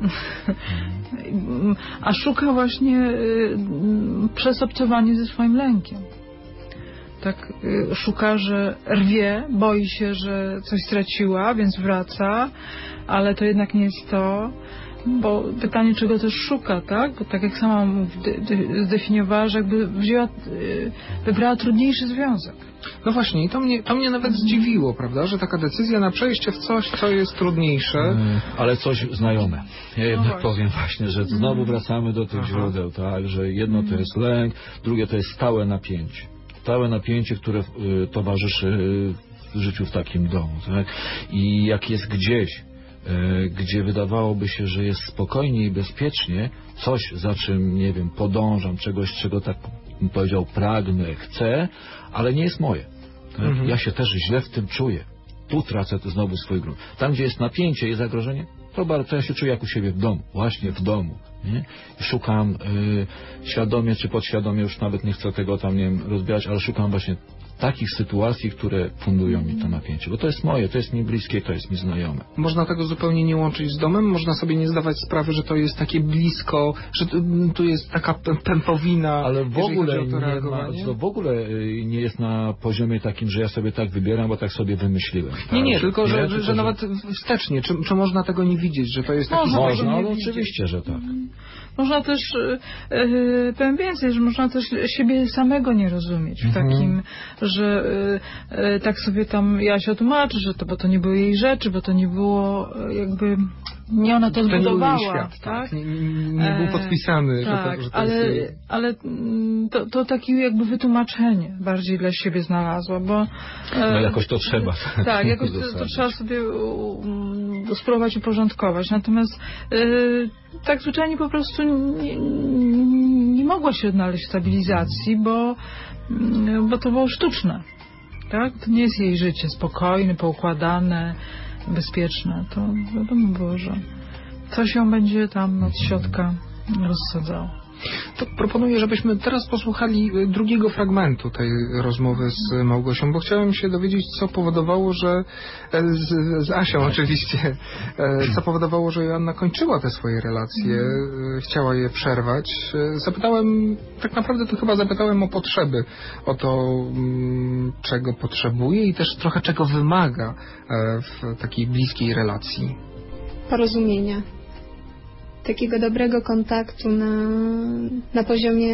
A szuka właśnie y, przez obcowanie ze swoim lękiem. Tak y, szuka, że rwie, boi się, że coś straciła, więc wraca, ale to jednak nie jest to. Bo pytanie, czego też szuka, tak? Bo tak jak sama zdefiniowała, że jakby wzięła, wybrała trudniejszy związek. No właśnie, i to mnie, to mnie nawet zdziwiło, prawda, że taka decyzja na przejście w coś, co jest trudniejsze. Hmm, ale coś znajome. Ja jednak no powiem właśnie, że znowu wracamy do tych Aha. źródeł, tak? Że jedno to jest lęk, drugie to jest stałe napięcie. Stałe napięcie, które y, towarzyszy y, w życiu w takim domu, tak? I jak jest gdzieś, gdzie wydawałoby się, że jest spokojnie i bezpiecznie, coś, za czym, nie wiem, podążam, czegoś, czego tak bym powiedział, pragnę, chcę, ale nie jest moje. Tak? Mhm. Ja się też źle w tym czuję. Tu tracę to znowu swój grunt. Tam, gdzie jest napięcie i zagrożenie, to, bardzo, to ja się czuję jak u siebie w domu, właśnie w domu. Nie? I szukam y, świadomie czy podświadomie, już nawet nie chcę tego tam, nie wiem, rozbierać, ale szukam właśnie takich sytuacji, które fundują mi to napięcie. Bo to jest moje, to jest mi bliskie, to jest mi znajome. Można tego zupełnie nie łączyć z domem? Można sobie nie zdawać sprawy, że to jest takie blisko, że tu jest taka pępowina, ale w ogóle nie ma, to w ogóle nie jest na poziomie takim, że ja sobie tak wybieram, bo tak sobie wymyśliłem. Tak? Nie, nie, tylko, że, nie, że, tylko, że nawet wstecznie. Czy, czy można tego nie widzieć, że to jest taki... Można, można ale oczywiście, że tak. Można też, yy, powiem więcej, że można też siebie samego nie rozumieć w takim, że y, y, tak sobie tam Jasia tłumaczy, że to, bo to nie były jej rzeczy, bo to nie było y, jakby, nie ona to, to zbudowała. Nie był jej świat, tak? Nie, nie był podpisany, e, że, tak, to, że to ale, jest... ale to, to takie jakby wytłumaczenie bardziej dla siebie znalazła, bo... No jakoś to trzeba. Tak, jakoś to, to trzeba sobie um, spróbować uporządkować. Natomiast y, tak zwyczajnie po prostu nie, nie mogła się odnaleźć w stabilizacji, bo, bo to było sztuczne. Tak? To nie jest jej życie spokojne, poukładane, bezpieczne. To wiadomo było, że coś ją będzie tam od środka rozsadzało. To proponuję, żebyśmy teraz posłuchali drugiego fragmentu tej rozmowy z Małgosią, bo chciałem się dowiedzieć, co powodowało, że z, z Asią oczywiście, co powodowało, że Joanna kończyła te swoje relacje, chciała je przerwać. Zapytałem, tak naprawdę to chyba zapytałem o potrzeby, o to, czego potrzebuje i też trochę czego wymaga w takiej bliskiej relacji. Porozumienia. Takiego dobrego kontaktu na, na poziomie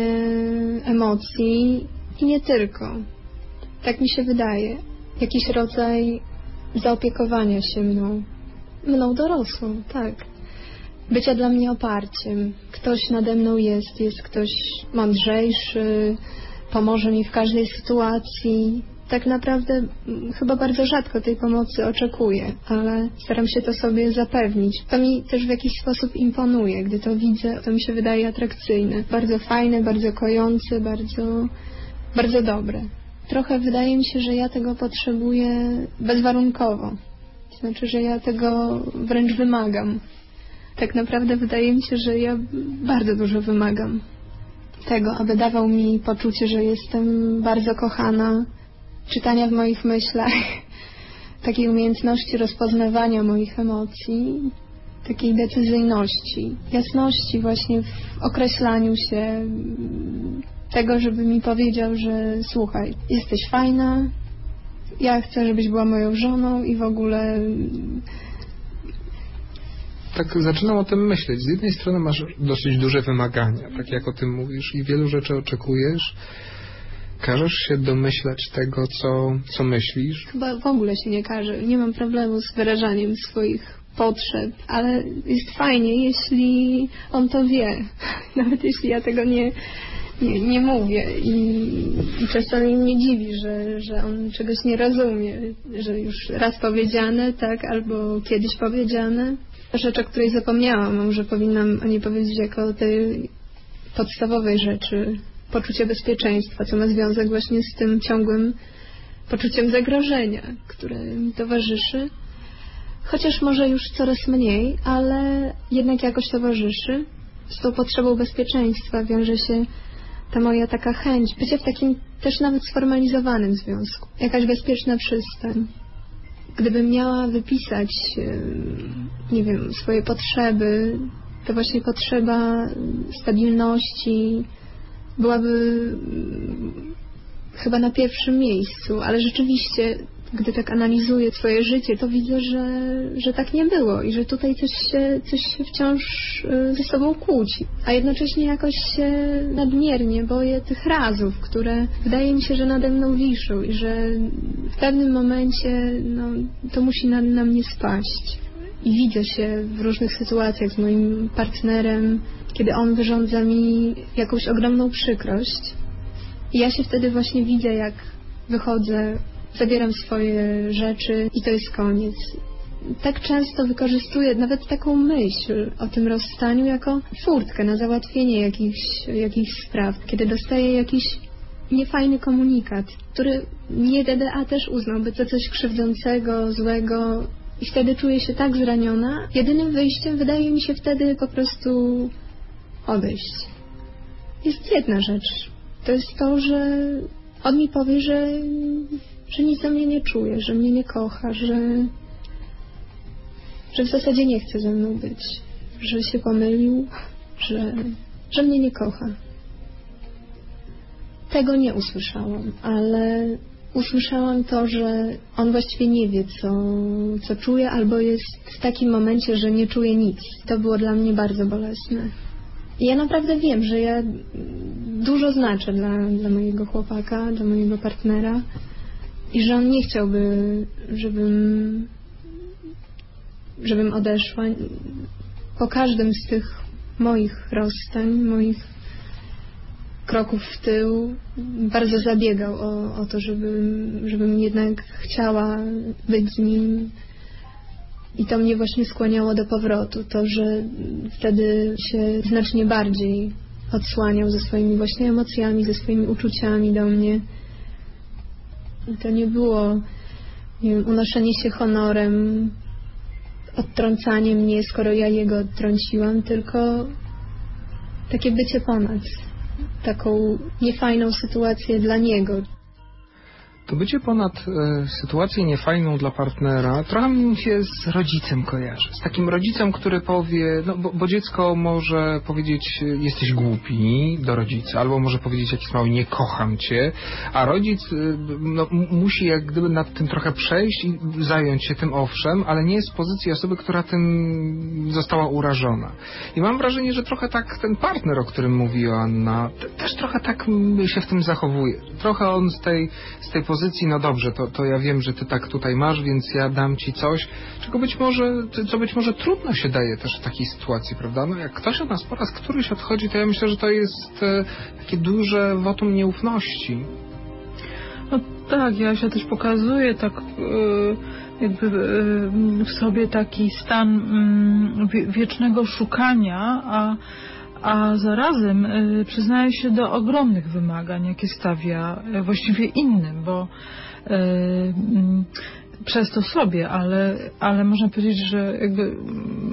emocji i nie tylko. Tak mi się wydaje. Jakiś rodzaj zaopiekowania się mną. Mną dorosłą, tak. Bycia dla mnie oparciem. Ktoś nade mną jest, jest ktoś mądrzejszy, pomoże mi w każdej sytuacji. Tak naprawdę chyba bardzo rzadko tej pomocy oczekuję, ale staram się to sobie zapewnić. To mi też w jakiś sposób imponuje. Gdy to widzę, to mi się wydaje atrakcyjne. Bardzo fajne, bardzo kojące, bardzo, bardzo dobre. Trochę wydaje mi się, że ja tego potrzebuję bezwarunkowo. To znaczy, że ja tego wręcz wymagam. Tak naprawdę wydaje mi się, że ja bardzo dużo wymagam tego, aby dawał mi poczucie, że jestem bardzo kochana, czytania w moich myślach, takiej umiejętności rozpoznawania moich emocji, takiej decyzyjności, jasności właśnie w określaniu się, tego, żeby mi powiedział, że słuchaj, jesteś fajna, ja chcę, żebyś była moją żoną i w ogóle... Tak zaczynam o tym myśleć. Z jednej strony masz dosyć duże wymagania, tak jak o tym mówisz, i wielu rzeczy oczekujesz. Każesz się domyślać tego, co, co myślisz? Chyba w ogóle się nie każę. Nie mam problemu z wyrażaniem swoich potrzeb, ale jest fajnie, jeśli on to wie. Nawet jeśli ja tego nie, nie, nie mówię. I, i czasami mnie dziwi, że, że on czegoś nie rozumie. Że już raz powiedziane, tak, albo kiedyś powiedziane. Rzecz, o której zapomniałam, może powinnam o niej powiedzieć jako o tej podstawowej rzeczy. Poczucie bezpieczeństwa, co ma związek właśnie z tym ciągłym poczuciem zagrożenia, które mi towarzyszy. Chociaż może już coraz mniej, ale jednak jakoś towarzyszy. Z tą potrzebą bezpieczeństwa wiąże się ta moja taka chęć bycia w takim też nawet sformalizowanym związku. Jakaś bezpieczna przystań. Gdybym miała wypisać, nie wiem, swoje potrzeby, to właśnie potrzeba stabilności byłaby chyba na pierwszym miejscu, ale rzeczywiście, gdy tak analizuję swoje życie, to widzę, że, że tak nie było i że tutaj coś się, coś się wciąż ze sobą kłóci, a jednocześnie jakoś się nadmiernie boję tych razów, które wydaje mi się, że nade mną wiszą i że w pewnym momencie no, to musi na, na mnie spaść. I widzę się w różnych sytuacjach z moim partnerem, kiedy on wyrządza mi jakąś ogromną przykrość. I ja się wtedy właśnie widzę, jak wychodzę, zabieram swoje rzeczy i to jest koniec. Tak często wykorzystuję nawet taką myśl o tym rozstaniu jako furtkę na załatwienie jakichś, jakichś spraw. Kiedy dostaję jakiś niefajny komunikat, który nie D D A też uznałby to coś krzywdzącego, złego, i wtedy czuję się tak zraniona. Jedynym wyjściem wydaje mi się wtedy po prostu odejść. Jest jedna rzecz. To jest to, że on mi powie, że, że nic za mnie nie czuje, że mnie nie kocha, że, że w zasadzie nie chce ze mną być, że się pomylił, że, że mnie nie kocha. Tego nie usłyszałam, ale usłyszałam to, że on właściwie nie wie, co, co czuje, albo jest w takim momencie, że nie czuje nic. To było dla mnie bardzo bolesne. I ja naprawdę wiem, że ja dużo znaczę dla, dla mojego chłopaka, dla mojego partnera i że on nie chciałby, żebym, żebym odeszła. Po każdym z tych moich rozstań, moich kroków w tył bardzo zabiegał o, o to, żebym, żebym jednak chciała być z nim. I to mnie właśnie skłaniało do powrotu. To, że wtedy się znacznie bardziej odsłaniał ze swoimi właśnie emocjami, ze swoimi uczuciami do mnie. I to nie było, nie wiem, unoszenie się honorem, odtrącanie mnie, skoro ja jego odtrąciłam, tylko takie bycie ponad. Taką niefajną sytuację dla niego. To bycie ponad e, sytuację niefajną dla partnera trochę mi się z rodzicem kojarzy. Z takim rodzicem, który powie, no bo, bo dziecko może powiedzieć jesteś głupi do rodzica, albo może powiedzieć jakiś mały nie kocham cię, a rodzic no, musi jak gdyby nad tym trochę przejść i zająć się tym owszem, ale nie z pozycji osoby, która tym została urażona. I mam wrażenie, że trochę tak ten partner, o którym mówi Joanna, te, też trochę tak się w tym zachowuje. Trochę on z tej, z tej pozycji, no dobrze, to, to ja wiem, że ty tak tutaj masz, więc ja dam ci coś, czego być może, co być może trudno się daje też w takiej sytuacji, prawda? No jak ktoś od nas po raz któryś odchodzi, to ja myślę, że to jest e, takie duże wotum nieufności. No tak, ja się też pokazuje tak yy, jakby yy, w sobie taki stan yy, wiecznego szukania, a a zarazem y, przyznaje się do ogromnych wymagań, jakie stawia y, właściwie innym, bo y, y, przez to sobie, ale, ale można powiedzieć, że jakby y,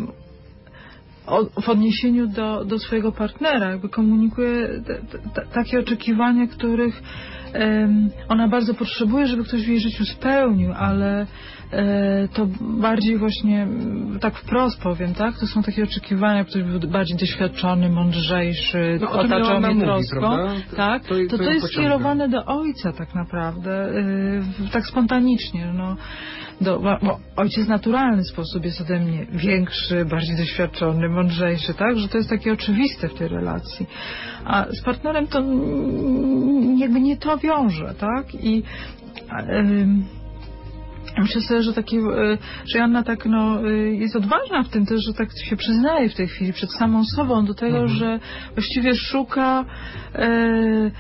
o, w odniesieniu do, do swojego partnera jakby komunikuje t, t, takie oczekiwania, których y, ona bardzo potrzebuje, żeby ktoś w jej życiu spełnił, ale to bardziej właśnie, tak wprost powiem, tak? To są takie oczekiwania, ktoś był bardziej doświadczony, mądrzejszy, no, otaczał mnie troską, tak? To, to, to, to jest pociąga. skierowane do ojca tak naprawdę, yy, tak spontanicznie, no. Do, bo ojciec w naturalny sposób jest ode mnie większy, bardziej doświadczony, mądrzejszy, tak? Że to jest takie oczywiste w tej relacji. A z partnerem to jakby nie to wiąże, tak? I yy, myślę sobie, że taki, że Joanna tak no, jest odważna w tym też, że tak się przyznaje w tej chwili przed samą sobą do tego, mhm. że właściwie szuka e, e,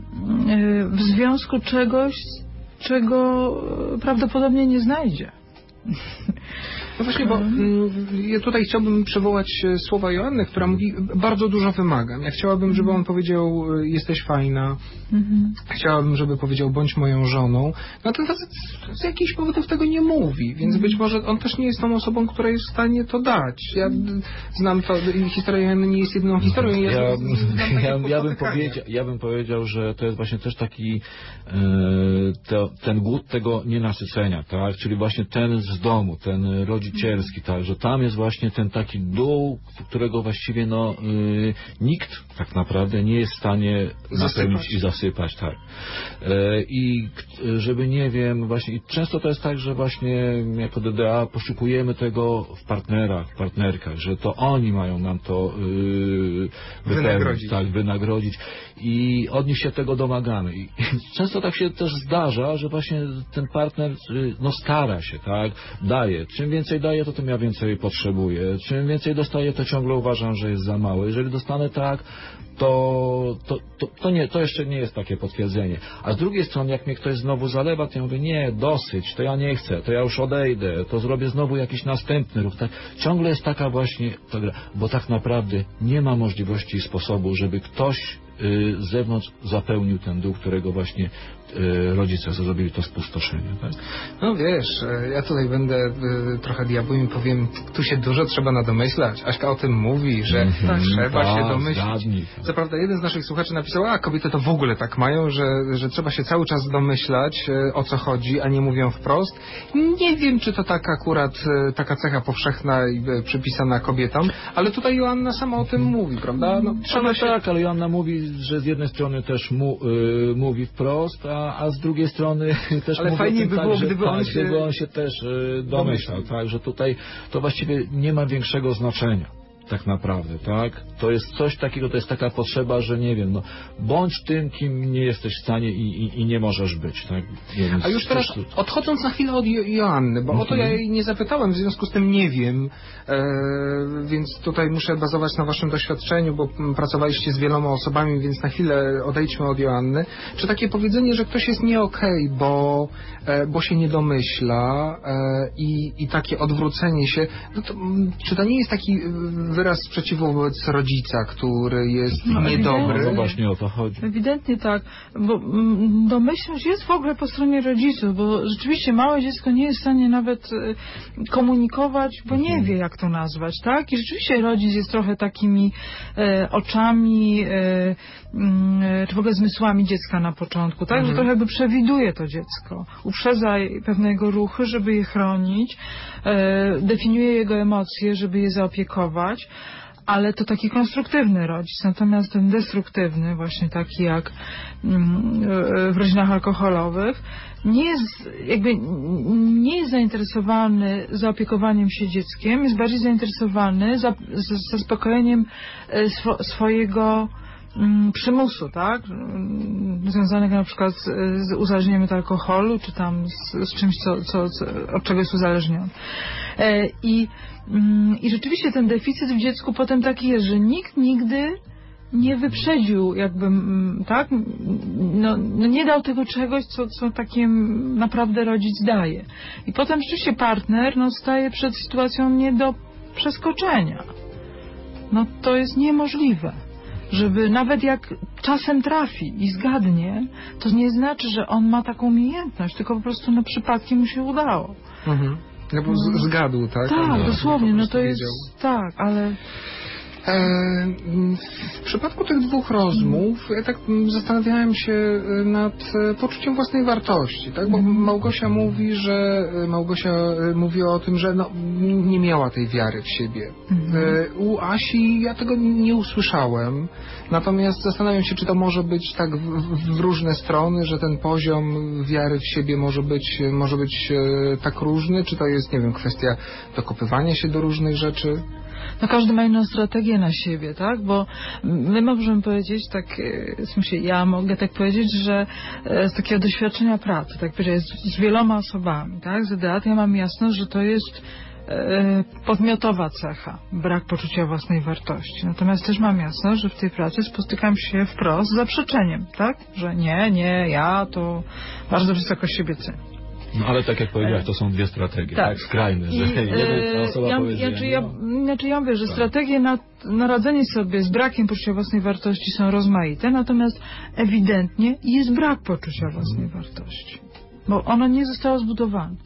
w związku czegoś, czego prawdopodobnie nie znajdzie. No właśnie, bo ja tutaj chciałbym przywołać słowa Joanny, która mówi, bardzo dużo wymagam. Ja chciałabym, żeby on powiedział, jesteś fajna. Mhm. Chciałabym, żeby powiedział, bądź moją żoną. No ten facet z jakichś powodów tego nie mówi, więc być może on też nie jest tą osobą, która jest w stanie to dać. Ja znam to, historia Joanny nie jest jedyną historią. Ja, ja, ja, ja, bym powiedział, ja bym powiedział, że to jest właśnie też taki e, to, ten głód tego nienasycenia, tak? Czyli właśnie ten z domu, ten rodzicielski, tak, że tam jest właśnie ten taki dół, którego właściwie no y, nikt tak naprawdę nie jest w stanie napełnić i zasypać, tak. E, I żeby nie wiem, właśnie i często to jest tak, że właśnie jako D D A poszukujemy tego w partnerach, w partnerkach, że to oni mają nam to y, wynagrodzić. Tak, wynagrodzić i od nich się tego domagamy. I często tak się też zdarza, że właśnie ten partner y, no stara się, tak, daje. Czym więcej daje, to tym ja więcej potrzebuję. Czym więcej dostaję, to ciągle uważam, że jest za mało. Jeżeli dostanę tak, to, to, to, to, nie, to jeszcze nie jest takie potwierdzenie. A z drugiej strony, jak mnie ktoś znowu zalewa, to ja mówię, nie, dosyć, to ja nie chcę, to ja już odejdę, to zrobię znowu jakiś następny ruch. Tak? Ciągle jest taka właśnie ta gra, bo tak naprawdę nie ma możliwości i sposobu, żeby ktoś y, z zewnątrz zapełnił ten dół, którego właśnie y, rodzice zrobili to spustoszenie. Tak? No wiesz, ja tutaj będę y, trochę diabłem i powiem, tu się dużo trzeba nadomyślać. Aśka o tym mówi, że mm-hmm, trzeba tak, się domyślić. Zgadnij, tak. Co prawda jeden z naszych słuchaczy napisał, a kobiety to w ogóle tak mają, że, że trzeba się cały czas domyślać, y, o co chodzi, a nie mówią wprost. Nie wiem, czy to tak akurat y, taka cecha powszechna i y, przypisana kobietom, ale tutaj Joanna sama o tym mm-hmm. mówi, prawda? No, trzeba się... Tak, ale Joanna mówi, że z jednej strony też mu, y, mówi wprost, a, a z drugiej strony też ale mówi fajnie tym, by tak, było, że, gdyby, tak, on się... gdyby on się też y, domyślał, tak, że tutaj to właściwie nie ma większego znaczenia. tak naprawdę, tak? To jest coś takiego, to jest taka potrzeba, że nie wiem, no, bądź tym, kim nie jesteś w stanie i, i, i nie możesz być, tak? Więc A już teraz coś... odchodząc na chwilę od jo Joanny, bo o to ja jej nie zapytałem, w związku z tym nie wiem, e, więc tutaj muszę bazować na waszym doświadczeniu, bo pracowaliście z wieloma osobami, więc na chwilę odejdźmy od Joanny. Czy takie powiedzenie, że ktoś jest nie okej, okay, bo, e, bo się nie domyśla e, i, i takie odwrócenie się, no to, czy to nie jest taki wyraz sprzeciwu wobec rodzica, który jest no, niedobry? No właśnie o to chodzi. Ewidentnie tak, bo mm, domyślność jest w ogóle po stronie rodziców, bo rzeczywiście małe dziecko nie jest w stanie nawet e, komunikować, bo nie wie, jak to nazwać, tak? I rzeczywiście rodzic jest trochę takimi e, oczami, e, e, czy w ogóle zmysłami dziecka na początku, tak? Mhm. Że trochę jakby przewiduje to dziecko, uprzedza pewne jego ruchy, żeby je chronić, e, definiuje jego emocje, żeby je zaopiekować, ale to taki konstruktywny rodzic. Natomiast ten destruktywny, właśnie taki jak w rodzinach alkoholowych, nie jest jakby nie jest zainteresowany zaopiekowaniem się dzieckiem, jest bardziej zainteresowany za, zaspokojeniem swo, swojego przymusu, tak? Związanego na przykład z, z uzależnieniem od alkoholu, czy tam z, z czymś, co, co, co, od czego jest uzależniony. E, i, I rzeczywiście ten deficyt w dziecku potem taki jest, że nikt nigdy nie wyprzedził jakby, tak? No, no nie dał tego czegoś, co, co takie naprawdę rodzic daje. I potem rzeczywiście partner no, staje przed sytuacją nie do przeskoczenia. No to jest niemożliwe. Żeby nawet jak czasem trafi i zgadnie, to nie znaczy, że on ma taką umiejętność, tylko po prostu no, przypadkiem mu się udało. Mhm. No bo z- zgadł, tak? Tak, no, dosłownie, no to jest... wiedział. Tak, ale... W przypadku tych dwóch rozmów ja tak zastanawiałem się nad poczuciem własnej wartości, tak? Bo Małgosia mówi, że Małgosia mówi o tym, że no, nie miała tej wiary w siebie. U Asi ja tego nie usłyszałem, natomiast zastanawiam się, czy to może być tak w, w różne strony, że ten poziom wiary w siebie może być, może być tak różny, czy to jest, nie wiem, kwestia dokopywania się do różnych rzeczy. No każdy ma inną strategię na siebie, tak? Bo my możemy powiedzieć, tak, w sensie ja mogę tak powiedzieć, że z takiego doświadczenia pracy, tak powiedzieć, z, z wieloma osobami, tak? Z E D A ja mam jasność, że to jest e, podmiotowa cecha, brak poczucia własnej wartości. Natomiast też mam jasność, że w tej pracy spotykam się wprost z zaprzeczeniem, tak? Że nie, nie, ja to bardzo wysoko siebie cenię. No ale tak jak powiedziałeś, to są dwie strategie, tak, tak skrajne, że I, jedna osoba ja, powie, że ja, ja ja, znaczy ja mówię, że tak. strategie na, na radzenie sobie z brakiem poczucia własnej wartości są rozmaite, natomiast ewidentnie jest brak poczucia własnej wartości, bo ono nie zostało zbudowane.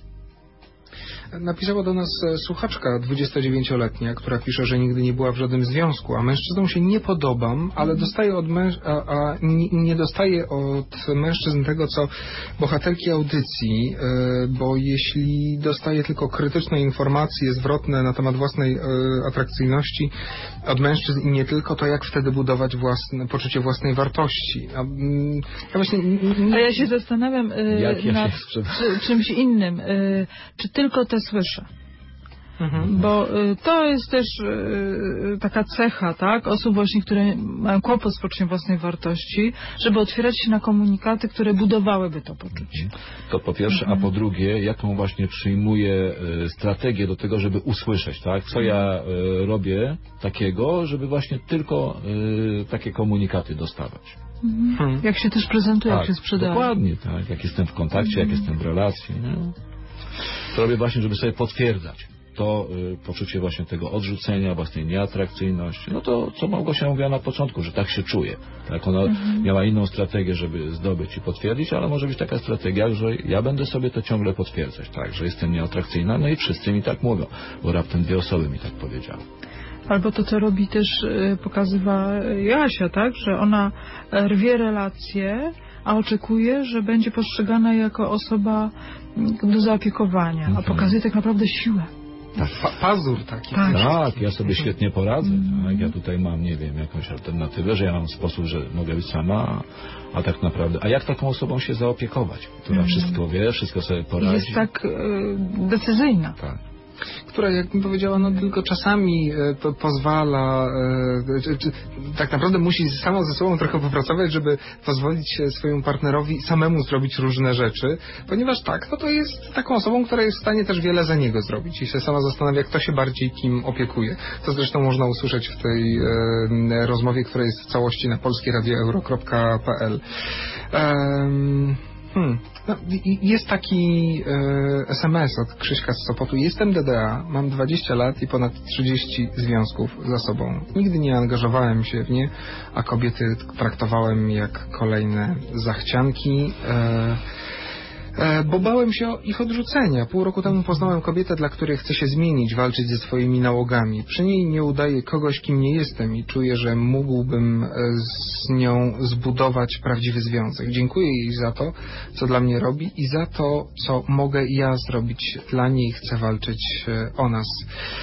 Napisała do nas słuchaczka dwudziestodziewięcioletnia, która pisze, że nigdy nie była w żadnym związku, a mężczyznom się nie podobam, ale dostaje od męż- a, a nie, nie dostaje od mężczyzn tego, co bohaterki audycji, bo jeśli dostaje tylko krytyczne informacje zwrotne na temat własnej atrakcyjności od mężczyzn i nie tylko, to jak wtedy budować własne, poczucie własnej wartości? A, ja właśnie nie... a ja się zastanawiam jak ja nad się czymś innym. Czy tylko te słyszę? Mhm. Bo y, to jest też y, taka cecha, tak, osób właśnie, które mają kłopot z poczuciem własnej wartości, żeby otwierać się na komunikaty, które budowałyby to poczucie. To po pierwsze, mhm. a po drugie, jaką właśnie przyjmuję y, strategię do tego, żeby usłyszeć, tak, co ja y, robię takiego, żeby właśnie tylko y, takie komunikaty dostawać. Mhm. Hmm. Jak się też prezentuje, tak, jak się sprzedaje. Dokładnie, tak, jak jestem w kontakcie, mhm. jak jestem w relacji, nie? To robię właśnie, żeby sobie potwierdzać to y, poczucie właśnie tego odrzucenia, własnej nieatrakcyjności. No to, co Małgosia mówiła na początku, że tak się czuje. Tak, ona mhm. miała inną strategię, żeby zdobyć i potwierdzić, ale może być taka strategia, że ja będę sobie to ciągle potwierdzać, tak, że jestem nieatrakcyjna, no i wszyscy mi tak mówią, bo raptem dwie osoby mi tak powiedziały. Albo to, co robi też, y, pokazywa Joasia, tak, że ona rwie relacje, a oczekuje, że będzie postrzegana jako osoba do zaopiekowania, mhm. a pokazuje tak naprawdę siłę. Tak, pa pazur taki. Tak, tak, ja sobie świetnie poradzę. Tak? Ja tutaj mam, nie wiem, jakąś alternatywę, że ja mam sposób, że mogę być sama, a tak naprawdę... A jak taką osobą się zaopiekować? Która mm. wszystko wie, wszystko sobie poradzi. Jest tak y, decyzyjna. Tak. która, jak mi powiedziała, no tylko czasami to pozwala, czy, czy, tak naprawdę musi sama ze sobą trochę popracować, żeby pozwolić swojemu partnerowi samemu zrobić różne rzeczy, ponieważ tak, no to jest taką osobą, która jest w stanie też wiele za niego zrobić i się sama zastanawia, kto się bardziej kim opiekuje. To zresztą można usłyszeć w tej e, rozmowie, która jest w całości na polskie radio euro kropka p l. Um, Hmm. No, jest taki e, es em es od Krzyśka z Sopotu. Jestem D D A, mam dwadzieścia lat i ponad trzydzieści związków za sobą. Nigdy nie angażowałem się w nie, a kobiety traktowałem jak kolejne zachcianki. E, Bo bałem się ich odrzucenia. Pół roku temu poznałem kobietę, dla której chcę się zmienić, walczyć ze swoimi nałogami. Przy niej nie udaję kogoś, kim nie jestem i czuję, że mógłbym z nią zbudować prawdziwy związek. Dziękuję jej za to, co dla mnie robi i za to, co mogę ja zrobić dla niej. Chcę walczyć o nas.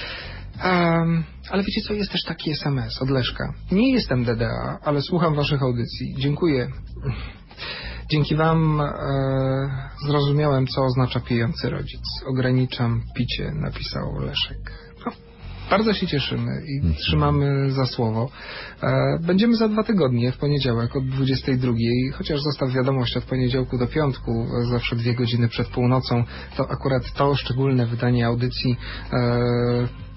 Um, ale wiecie co, jest też taki es em es od Leszka. Nie jestem D D A, ale słucham waszych audycji. Dziękuję. Dzięki wam e, zrozumiałem, co oznacza pijący rodzic. Ograniczam picie, napisał Leszek. No, bardzo się cieszymy i trzymamy za słowo. E, będziemy za dwa tygodnie, w poniedziałek od dwudziestej drugiej, chociaż zostaw wiadomość od poniedziałku do piątku, zawsze dwie godziny przed północą, to akurat to szczególne wydanie audycji e,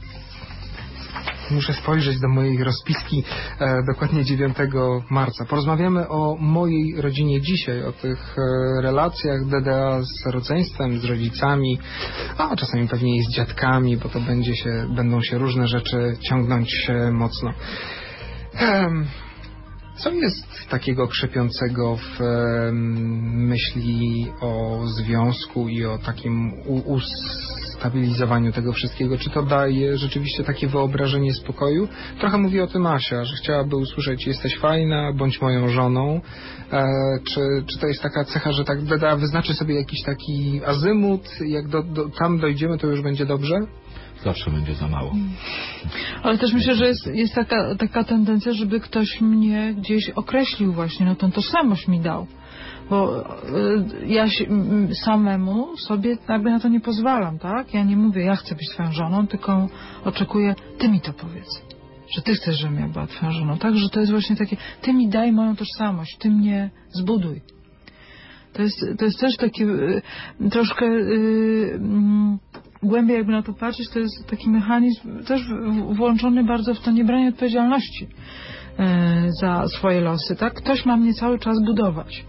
muszę spojrzeć do mojej rozpiski, e, dokładnie dziewiątego marca. Porozmawiamy o mojej rodzinie dzisiaj, o tych e, relacjach D D A z rodzeństwem, z rodzicami, a czasami pewnie i z dziadkami, bo to będzie się, będą się różne rzeczy ciągnąć e, mocno. Ehm, co jest takiego krzepiącego w e, myśli o związku i o takim u, us stabilizowaniu tego wszystkiego? Czy to daje rzeczywiście takie wyobrażenie spokoju? Trochę mówi o tym Asia, że chciałaby usłyszeć: jesteś fajna, bądź moją żoną. E, czy, czy to jest taka cecha, że tak D D A wyznaczy sobie jakiś taki azymut, jak do, do, tam dojdziemy, to już będzie dobrze? Zawsze będzie za mało. Ale też myślę, że jest, jest taka, taka tendencja, żeby ktoś mnie gdzieś określił właśnie, no tą tożsamość mi dał. Bo y, ja się, y, samemu sobie jakby na to nie pozwalam, tak? Ja nie mówię, ja chcę być twoją żoną, tylko oczekuję, ty mi to powiedz. Że ty chcesz, żebym ja była twoją żoną, tak? Że to jest właśnie takie, ty mi daj moją tożsamość, ty mnie zbuduj. To jest, to jest też taki y, troszkę y, y, głębiej jakby na to patrzeć, to jest taki mechanizm też w, włączony bardzo w to niebranie odpowiedzialności y, za swoje losy, tak? Ktoś ma mnie cały czas budować.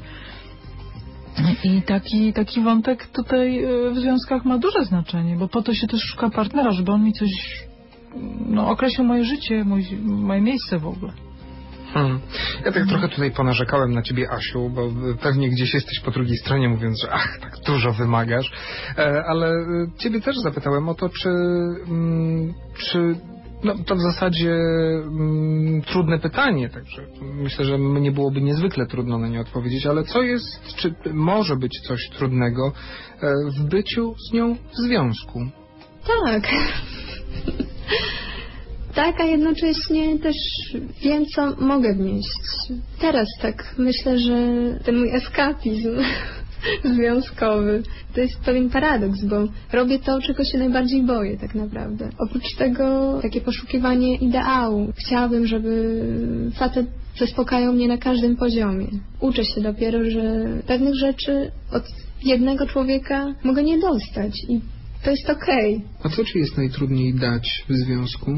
I taki, taki wątek tutaj w związkach ma duże znaczenie, bo po to się też szuka partnera, żeby on mi coś, no, określił moje życie, mój, moje miejsce w ogóle. Hmm. Ja tak trochę tutaj ponarzekałem na ciebie, Asiu, bo pewnie gdzieś jesteś po drugiej stronie, mówiąc, że ach, tak dużo wymagasz, ale ciebie też zapytałem o to, czy, czy no, to w zasadzie mm, trudne pytanie, także myślę, że mnie byłoby niezwykle trudno na nie odpowiedzieć, ale co jest, czy może być coś trudnego e, w byciu z nią w związku? Tak. Tak, a jednocześnie też wiem, co mogę wnieść. Teraz tak myślę, że ten mój eskapizm związkowy to jest pewien paradoks, bo robię to, czego się najbardziej boję tak naprawdę. Oprócz tego takie poszukiwanie ideału. Chciałabym, żeby facet zaspokajał mnie na każdym poziomie. Uczę się dopiero, że pewnych rzeczy od jednego człowieka mogę nie dostać i to jest okej. Okay. A co ci jest najtrudniej dać w związku?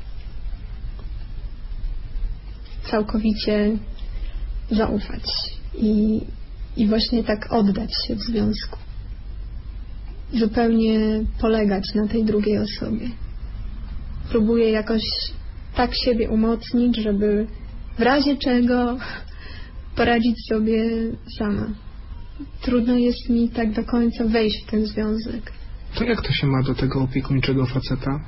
Całkowicie zaufać i, i właśnie tak oddać się w związku. Zupełnie polegać na tej drugiej osobie. Próbuję jakoś tak siebie umocnić, żeby w razie czego poradzić sobie sama. Trudno jest mi tak do końca wejść w ten związek. To jak to się ma do tego opiekuńczego faceta?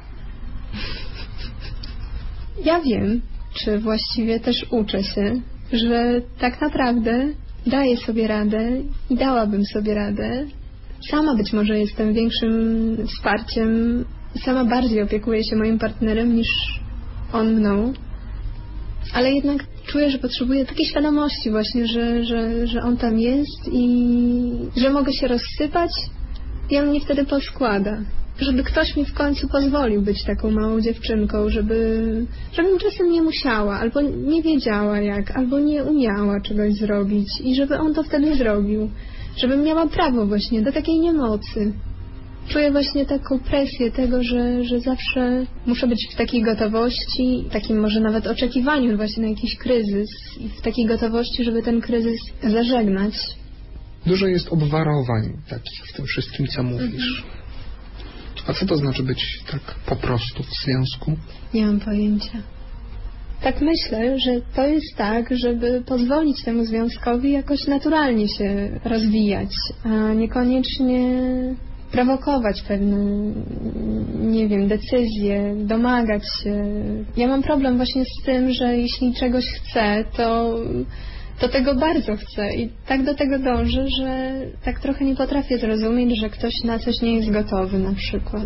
Ja wiem, czy właściwie też uczę się, że tak naprawdę daję sobie radę i dałabym sobie radę. Sama być może jestem większym wsparciem, sama bardziej opiekuję się moim partnerem niż on mną, ale jednak czuję, że potrzebuję takiej świadomości właśnie, że, że, że on tam jest i że mogę się rozsypać i on mnie wtedy poskłada. żeby ktoś mi w końcu pozwolił być taką małą dziewczynką, żeby, żebym czasem nie musiała, albo nie wiedziała jak, albo nie umiała czegoś zrobić i żeby on to wtedy zrobił. Żebym miała prawo właśnie do takiej niemocy. Czuję właśnie taką presję tego, że, że zawsze muszę być w takiej gotowości, takim może nawet oczekiwaniu właśnie na jakiś kryzys i w takiej gotowości, żeby ten kryzys zażegnać. Dużo jest obwarowań takich w tym wszystkim, co mówisz. Mhm. A co to znaczy być tak po prostu w związku? Nie mam pojęcia. Tak myślę, że to jest tak, żeby pozwolić temu związkowi jakoś naturalnie się rozwijać, a niekoniecznie prowokować pewne, nie wiem, decyzje, domagać się. Ja mam problem właśnie z tym, że jeśli czegoś chcę, to, to tego bardzo chcę i tak do tego dążę, że tak trochę nie potrafię zrozumieć, że ktoś na coś nie jest gotowy na przykład.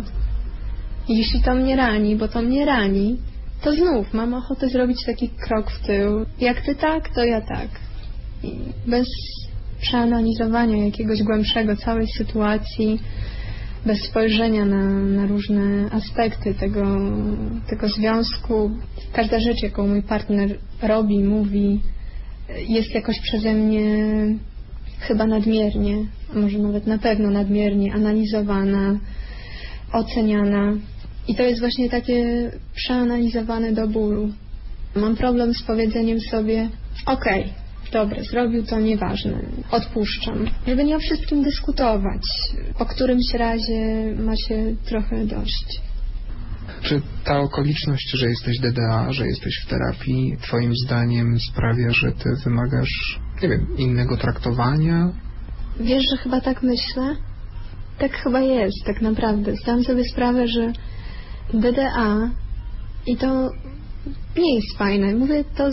I jeśli to mnie rani, bo to mnie rani, to znów mam ochotę zrobić taki krok w tył. Jak ty tak, to ja tak. I bez przeanalizowania jakiegoś głębszego całej sytuacji, bez spojrzenia na, na różne aspekty tego, tego związku. Każda rzecz, jaką mój partner robi, mówi, jest jakoś przeze mnie chyba nadmiernie, a może nawet na pewno nadmiernie analizowana, oceniana. I to jest właśnie takie przeanalizowane do bólu. Mam problem z powiedzeniem sobie, okej, okay, dobra, zrobił to, nieważne, odpuszczam. Żeby nie o wszystkim dyskutować. Po którymś razie ma się trochę dość. Czy ta okoliczność, że jesteś D D A, że jesteś w terapii, twoim zdaniem sprawia, że ty wymagasz, nie wiem, innego traktowania? Wiesz, że chyba tak myślę? Tak chyba jest, tak naprawdę. Zdałam sobie sprawę, że D D A i to nie jest fajne. Mówię to z,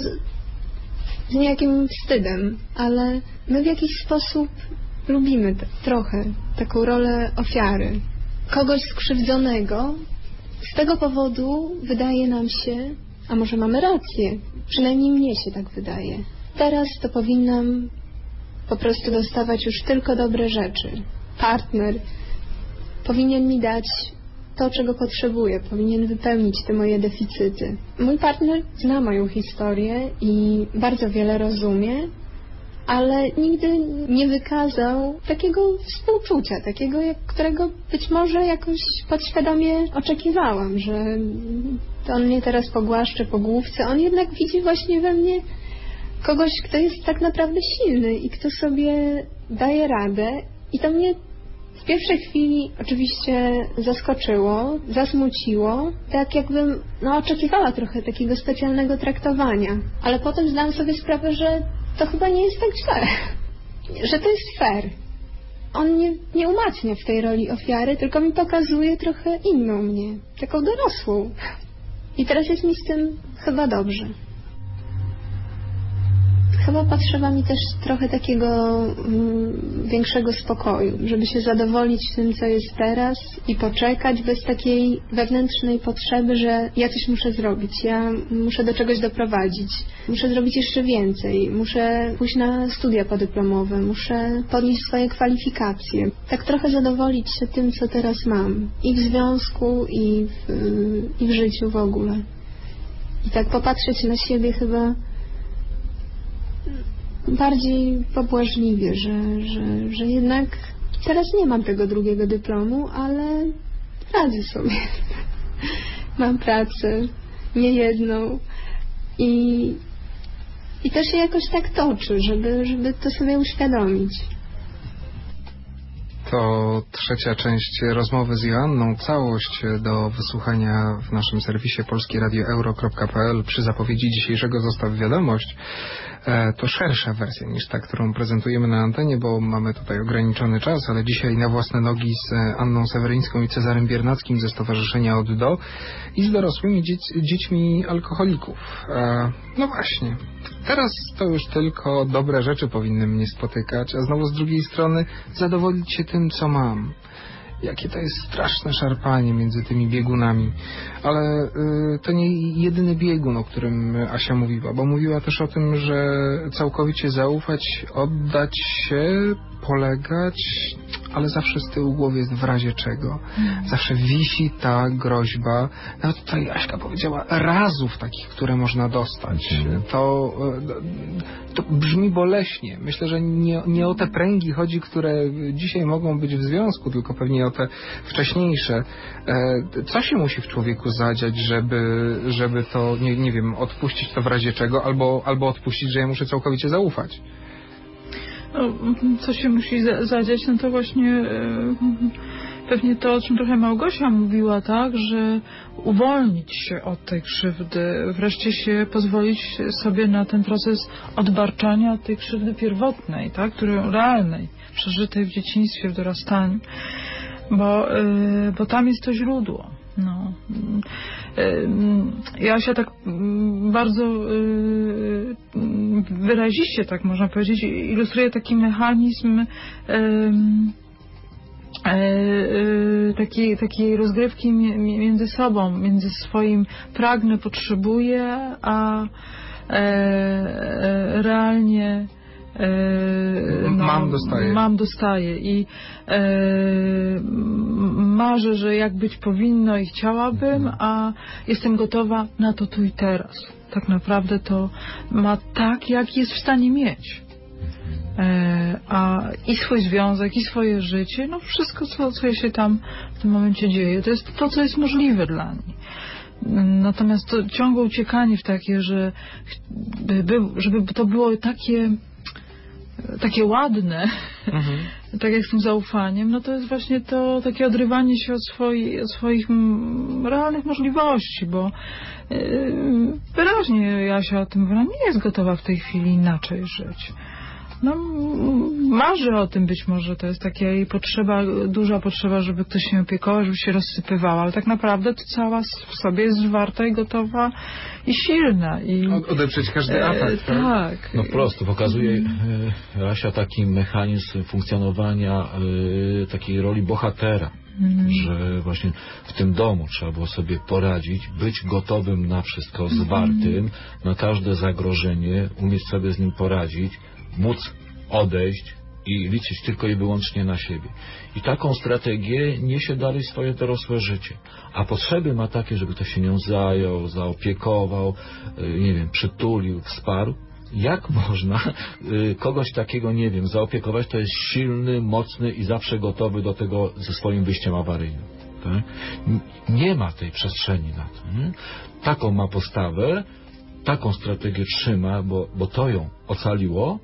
z niejakim wstydem, ale my w jakiś sposób lubimy t- trochę taką rolę ofiary. Kogoś skrzywdzonego. Z tego powodu wydaje nam się, a może mamy rację, przynajmniej mnie się tak wydaje. Teraz to powinnam po prostu dostawać już tylko dobre rzeczy. Partner powinien mi dać to, czego potrzebuję, powinien wypełnić te moje deficyty. Mój partner zna moją historię i bardzo wiele rozumie, ale nigdy nie wykazał takiego współczucia, takiego, jak, którego być może jakoś podświadomie oczekiwałam, że to on mnie teraz pogłaszcze po główce. On jednak widzi właśnie we mnie kogoś, kto jest tak naprawdę silny i kto sobie daje radę i to mnie w pierwszej chwili oczywiście zaskoczyło, zasmuciło, tak jakbym no, oczekiwała trochę takiego specjalnego traktowania. Ale potem zdałam sobie sprawę, że to chyba nie jest tak źle, że to jest fair. On nie, nie umacnia w tej roli ofiary, tylko mi pokazuje trochę inną mnie, taką dorosłą. I teraz jest mi z tym chyba dobrze. Chyba potrzeba mi też trochę takiego mm, większego spokoju, żeby się zadowolić tym, co jest teraz i poczekać bez takiej wewnętrznej potrzeby, że ja coś muszę zrobić, ja muszę do czegoś doprowadzić, muszę zrobić jeszcze więcej, muszę pójść na studia podyplomowe, muszę podnieść swoje kwalifikacje. Tak trochę zadowolić się tym, co teraz mam i w związku, i w, i w życiu w ogóle. I tak popatrzeć na siebie chyba bardziej pobłażliwie, że, że, że jednak teraz nie mam tego drugiego dyplomu, ale radzę sobie. Mam pracę, nie jedną i, i to się jakoś tak toczy, żeby, żeby to sobie uświadomić. To trzecia część rozmowy z Joanną. Całość do wysłuchania w naszym serwisie polskie radio euro kropka p l. Przy zapowiedzi dzisiejszego Zostaw Wiadomość. To szersza wersja niż ta, którą prezentujemy na antenie, bo mamy tutaj ograniczony czas, ale dzisiaj na własne nogi z Anną Seweryńską i Cezarym Biernackim ze Stowarzyszenia Od Do i z dorosłymi dzieci, dziećmi alkoholików. No właśnie, teraz to już tylko dobre rzeczy powinny mnie spotykać, a znowu z drugiej strony zadowolić się tym, co mam. Jakie to jest straszne szarpanie między tymi biegunami. Ale y, to nie jedyny biegun, o którym Asia mówiła, bo mówiła też o tym, że całkowicie zaufać, oddać się, polegać, ale zawsze z tyłu głowy jest w razie czego. Zawsze wisi ta groźba. Nawet tutaj Aśka powiedziała razów takich, które można dostać. To, to brzmi boleśnie. Myślę, że nie, nie o te pręgi chodzi, które dzisiaj mogą być w związku, tylko pewnie o te wcześniejsze. Co się musi w człowieku zadziać, żeby, żeby to, nie, nie wiem, odpuścić to w razie czego, albo, albo odpuścić, że ja muszę całkowicie zaufać? No, co się musi zadziać, no to właśnie e, pewnie to, o czym trochę Małgosia mówiła, tak, że uwolnić się od tej krzywdy, wreszcie się pozwolić sobie na ten proces odbarczania od tej krzywdy pierwotnej, tak, której realnej, przeżytej w dzieciństwie, w dorastaniu, bo, e, bo tam jest to źródło. No. Ja się tak bardzo wyraziście, tak można powiedzieć, ilustruję taki mechanizm takiej, takiej rozgrywki między sobą, między swoim pragnę, potrzebuję, a realnie No, mam dostaję. Mam dostaję i e, marzę, że jak być powinno i chciałabym, a jestem gotowa na to tu i teraz. Tak naprawdę to ma tak, jak jest w stanie mieć. E, a i swój związek, i swoje życie, no wszystko, co, co się tam w tym momencie dzieje, to jest to, co jest możliwe dla niej. Natomiast to ciągłe uciekanie w takie, że żeby to było takie takie ładne, mhm. tak jak z tym zaufaniem, no to jest właśnie to takie odrywanie się od, swoi, od swoich m, realnych możliwości, bo yy, wyraźnie Jasia o tym mówi, ona nie jest gotowa w tej chwili inaczej żyć. No, marzy o tym być może, to jest taka jej potrzeba, duża potrzeba, żeby ktoś się opiekował, żeby się rozsypywała, ale tak naprawdę to cała w sobie jest zwarta i gotowa i silna. I, odeprzeć każdy atak. E, tak. No prosto, pokazuje e, Asia taki mechanizm funkcjonowania e, takiej roli bohatera. Mm. Że właśnie w tym domu trzeba było sobie poradzić, być gotowym na wszystko, zwartym, mm. na każde zagrożenie, umieć sobie z nim poradzić, móc odejść i liczyć tylko i wyłącznie na siebie. I taką strategię niesie dalej swoje dorosłe życie. A potrzeby ma takie, żeby ktoś się nią zajął, zaopiekował, nie wiem, przytulił, wsparł. Jak można kogoś takiego, nie wiem, zaopiekować? To jest silny, mocny i zawsze gotowy do tego ze swoim wyjściem awaryjnym. Tak? Nie ma tej przestrzeni na to. Nie? Taką ma postawę, taką strategię trzyma, bo, bo to ją ocaliło,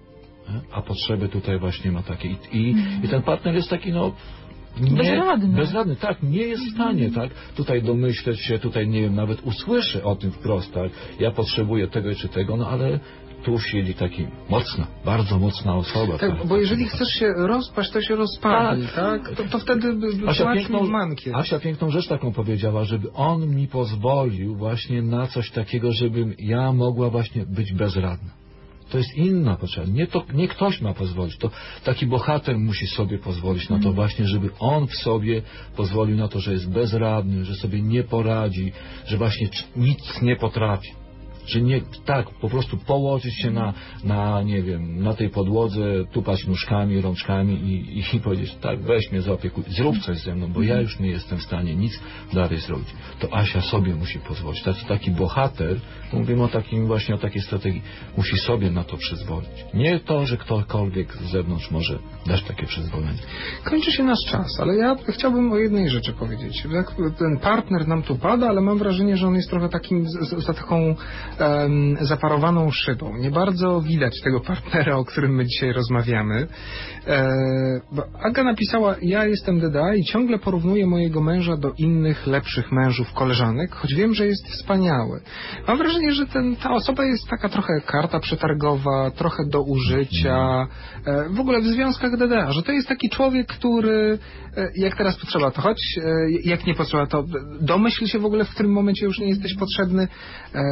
a potrzeby tutaj właśnie ma takie. I, i, i ten partner jest taki, no... Nie, bezradny. Bezradny, tak, nie jest w stanie, tak, tutaj domyśleć się, tutaj, nie wiem, nawet usłyszy o tym wprost, tak, ja potrzebuję tego czy tego, no ale tu siedzi taki mocna, bardzo mocna osoba. Tak, tak, bo jeżeli chcesz się rozpaść, to się rozpadnij, tak? tak? To, to wtedy Asia piękną, Asia piękną rzecz taką powiedziała, żeby on mi pozwolił właśnie na coś takiego, żebym ja mogła właśnie być bezradna. To jest inna potrzeba. Nie, to, nie ktoś ma pozwolić. To taki bohater musi sobie pozwolić na to właśnie, żeby on w sobie pozwolił na to, że jest bezradny, że sobie nie poradzi, że właśnie nic nie potrafi. Że nie, tak, po prostu położyć się na, na, nie wiem, na tej podłodze, tupać nóżkami, rączkami i, i, i powiedzieć, tak, weź mnie zaopiekuj, zrób coś ze mną, bo ja już nie jestem w stanie nic dalej zrobić. To Asia sobie musi pozwolić. Taki, taki bohater, mówimy o takim właśnie, o takiej strategii, musi sobie na to przyzwolić. Nie to, że ktokolwiek z zewnątrz może dać takie przyzwolenie. Kończy się nasz czas, ale ja chciałbym o jednej rzeczy powiedzieć. Ten partner nam tu pada, ale mam wrażenie, że on jest trochę takim, za taką Um, zaparowaną szybą. Nie bardzo widać tego partnera, o którym my dzisiaj rozmawiamy. E, bo Aga napisała, ja jestem D D A i ciągle porównuję mojego męża do innych, lepszych mężów, koleżanek, choć wiem, że jest wspaniały. Mam wrażenie, że ten, ta osoba jest taka trochę karta przetargowa, trochę do użycia, e, w ogóle w związkach D D A, że to jest taki człowiek, który e, jak teraz potrzeba, to chodź, e, jak nie potrzeba, to domyśl się w ogóle, w którym momencie już nie jesteś potrzebny. E,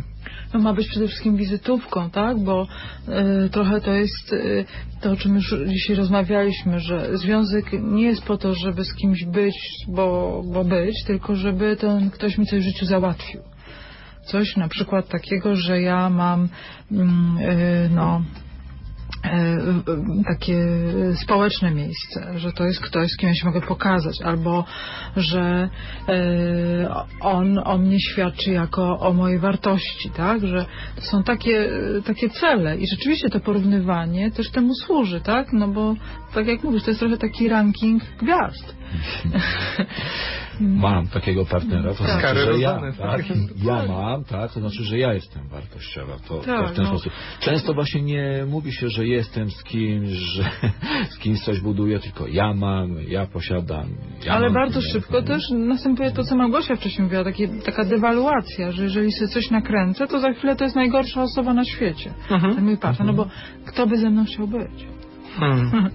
No ma być przede wszystkim wizytówką, tak? Bo y, trochę to jest y, to, o czym już dzisiaj rozmawialiśmy, że związek nie jest po to, żeby z kimś być, bo, bo być, tylko żeby ten ktoś mi coś w życiu załatwił. Coś na przykład takiego, że ja mam y, no takie społeczne miejsce, że to jest ktoś, z kim ja się mogę pokazać, albo że on o mnie świadczy jako o mojej wartości, tak? Że to są takie, takie cele i rzeczywiście to porównywanie też temu służy, tak? No bo tak jak mówisz, to jest trochę taki ranking gwiazd. Mam takiego partnera, to Tak. znaczy, że ja, Tak. tak, ja mam, tak, to znaczy, że ja jestem wartościowa. To, to Tak, w ten no. sposób. Często właśnie nie mówi się, że jestem z kimś, że z kimś coś buduję, tylko ja mam, ja posiadam. Ja Ale mam bardzo pieniądze. szybko też następuje to, co Małgosia wcześniej mówiła, takie, taka dewaluacja, że jeżeli sobie coś nakręcę, to za chwilę to jest najgorsza osoba na świecie. Mhm. Ten mój partner, no bo kto by ze mną chciał być? Hmm.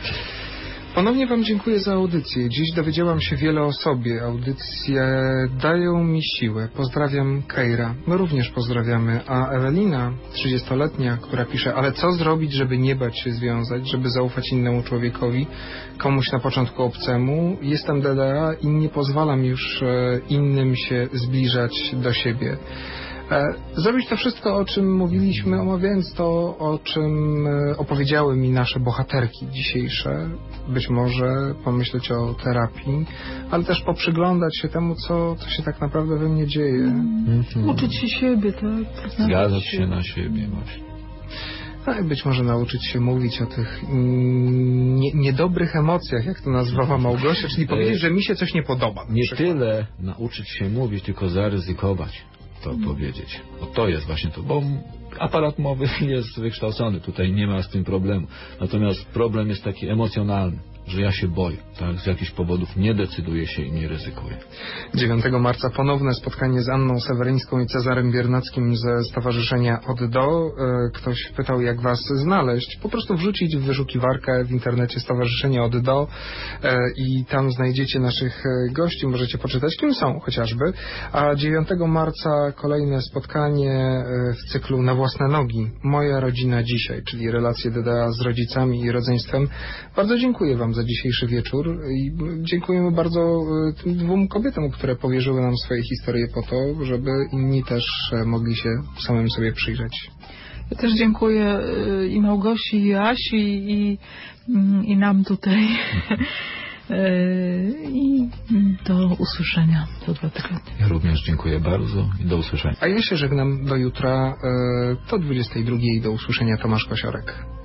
Ponownie Wam dziękuję za audycję. Dziś dowiedziałam się wiele o sobie. Audycje dają mi siłę. Pozdrawiam Kejra. My również pozdrawiamy. A Ewelina, trzydziestoletnia, która pisze, ale co zrobić, żeby nie bać się związać, żeby zaufać innemu człowiekowi, komuś na początku obcemu. Jestem D D A i nie pozwalam już innym się zbliżać do siebie. Zrobić to wszystko, o czym mówiliśmy, omawiając to, o czym opowiedziały mi nasze bohaterki dzisiejsze. Być może pomyśleć o terapii, ale też poprzyglądać się temu, co, co się tak naprawdę we mnie dzieje. Mhm. Uczyć się siebie, tak? Zgadzać się na siebie właśnie. No i być może nauczyć się mówić o tych nie, niedobrych emocjach, jak to nazwała Małgosia, czyli powiedzieć, że mi się coś nie podoba. Nie tyle nauczyć się mówić, tylko zaryzykować to powiedzieć. Bo to jest właśnie to, bo aparat mowy jest wykształcony, tutaj nie ma z tym problemu. Natomiast problem jest taki emocjonalny, że ja się boję, tak? Z jakichś powodów nie decyduję się i nie ryzykuję. dziewiątego marca ponowne spotkanie z Anną Seweryńską i Cezarem Biernackim ze Stowarzyszenia Od Do. Ktoś pytał, jak Was znaleźć. Po prostu wrzucić w wyszukiwarkę w internecie Stowarzyszenie Od Do i tam znajdziecie naszych gości. Możecie poczytać, kim są chociażby. A dziewiątego marca kolejne spotkanie w cyklu Na własne nogi. Moja rodzina dzisiaj, czyli relacje D D A z rodzicami i rodzeństwem. Bardzo dziękuję Wam za dzisiejszy wieczór i dziękujemy bardzo tym dwóm kobietom, które powierzyły nam swoje historie po to, żeby inni też mogli się samym sobie przyjrzeć. Ja też dziękuję i Małgosi, i Asi, i, i nam tutaj. I do usłyszenia za dwa tygodnie. Ja również dziękuję bardzo i do usłyszenia. A ja się żegnam do jutra, do dwudziestej drugiej. Do usłyszenia, Tomasz Kosiorek.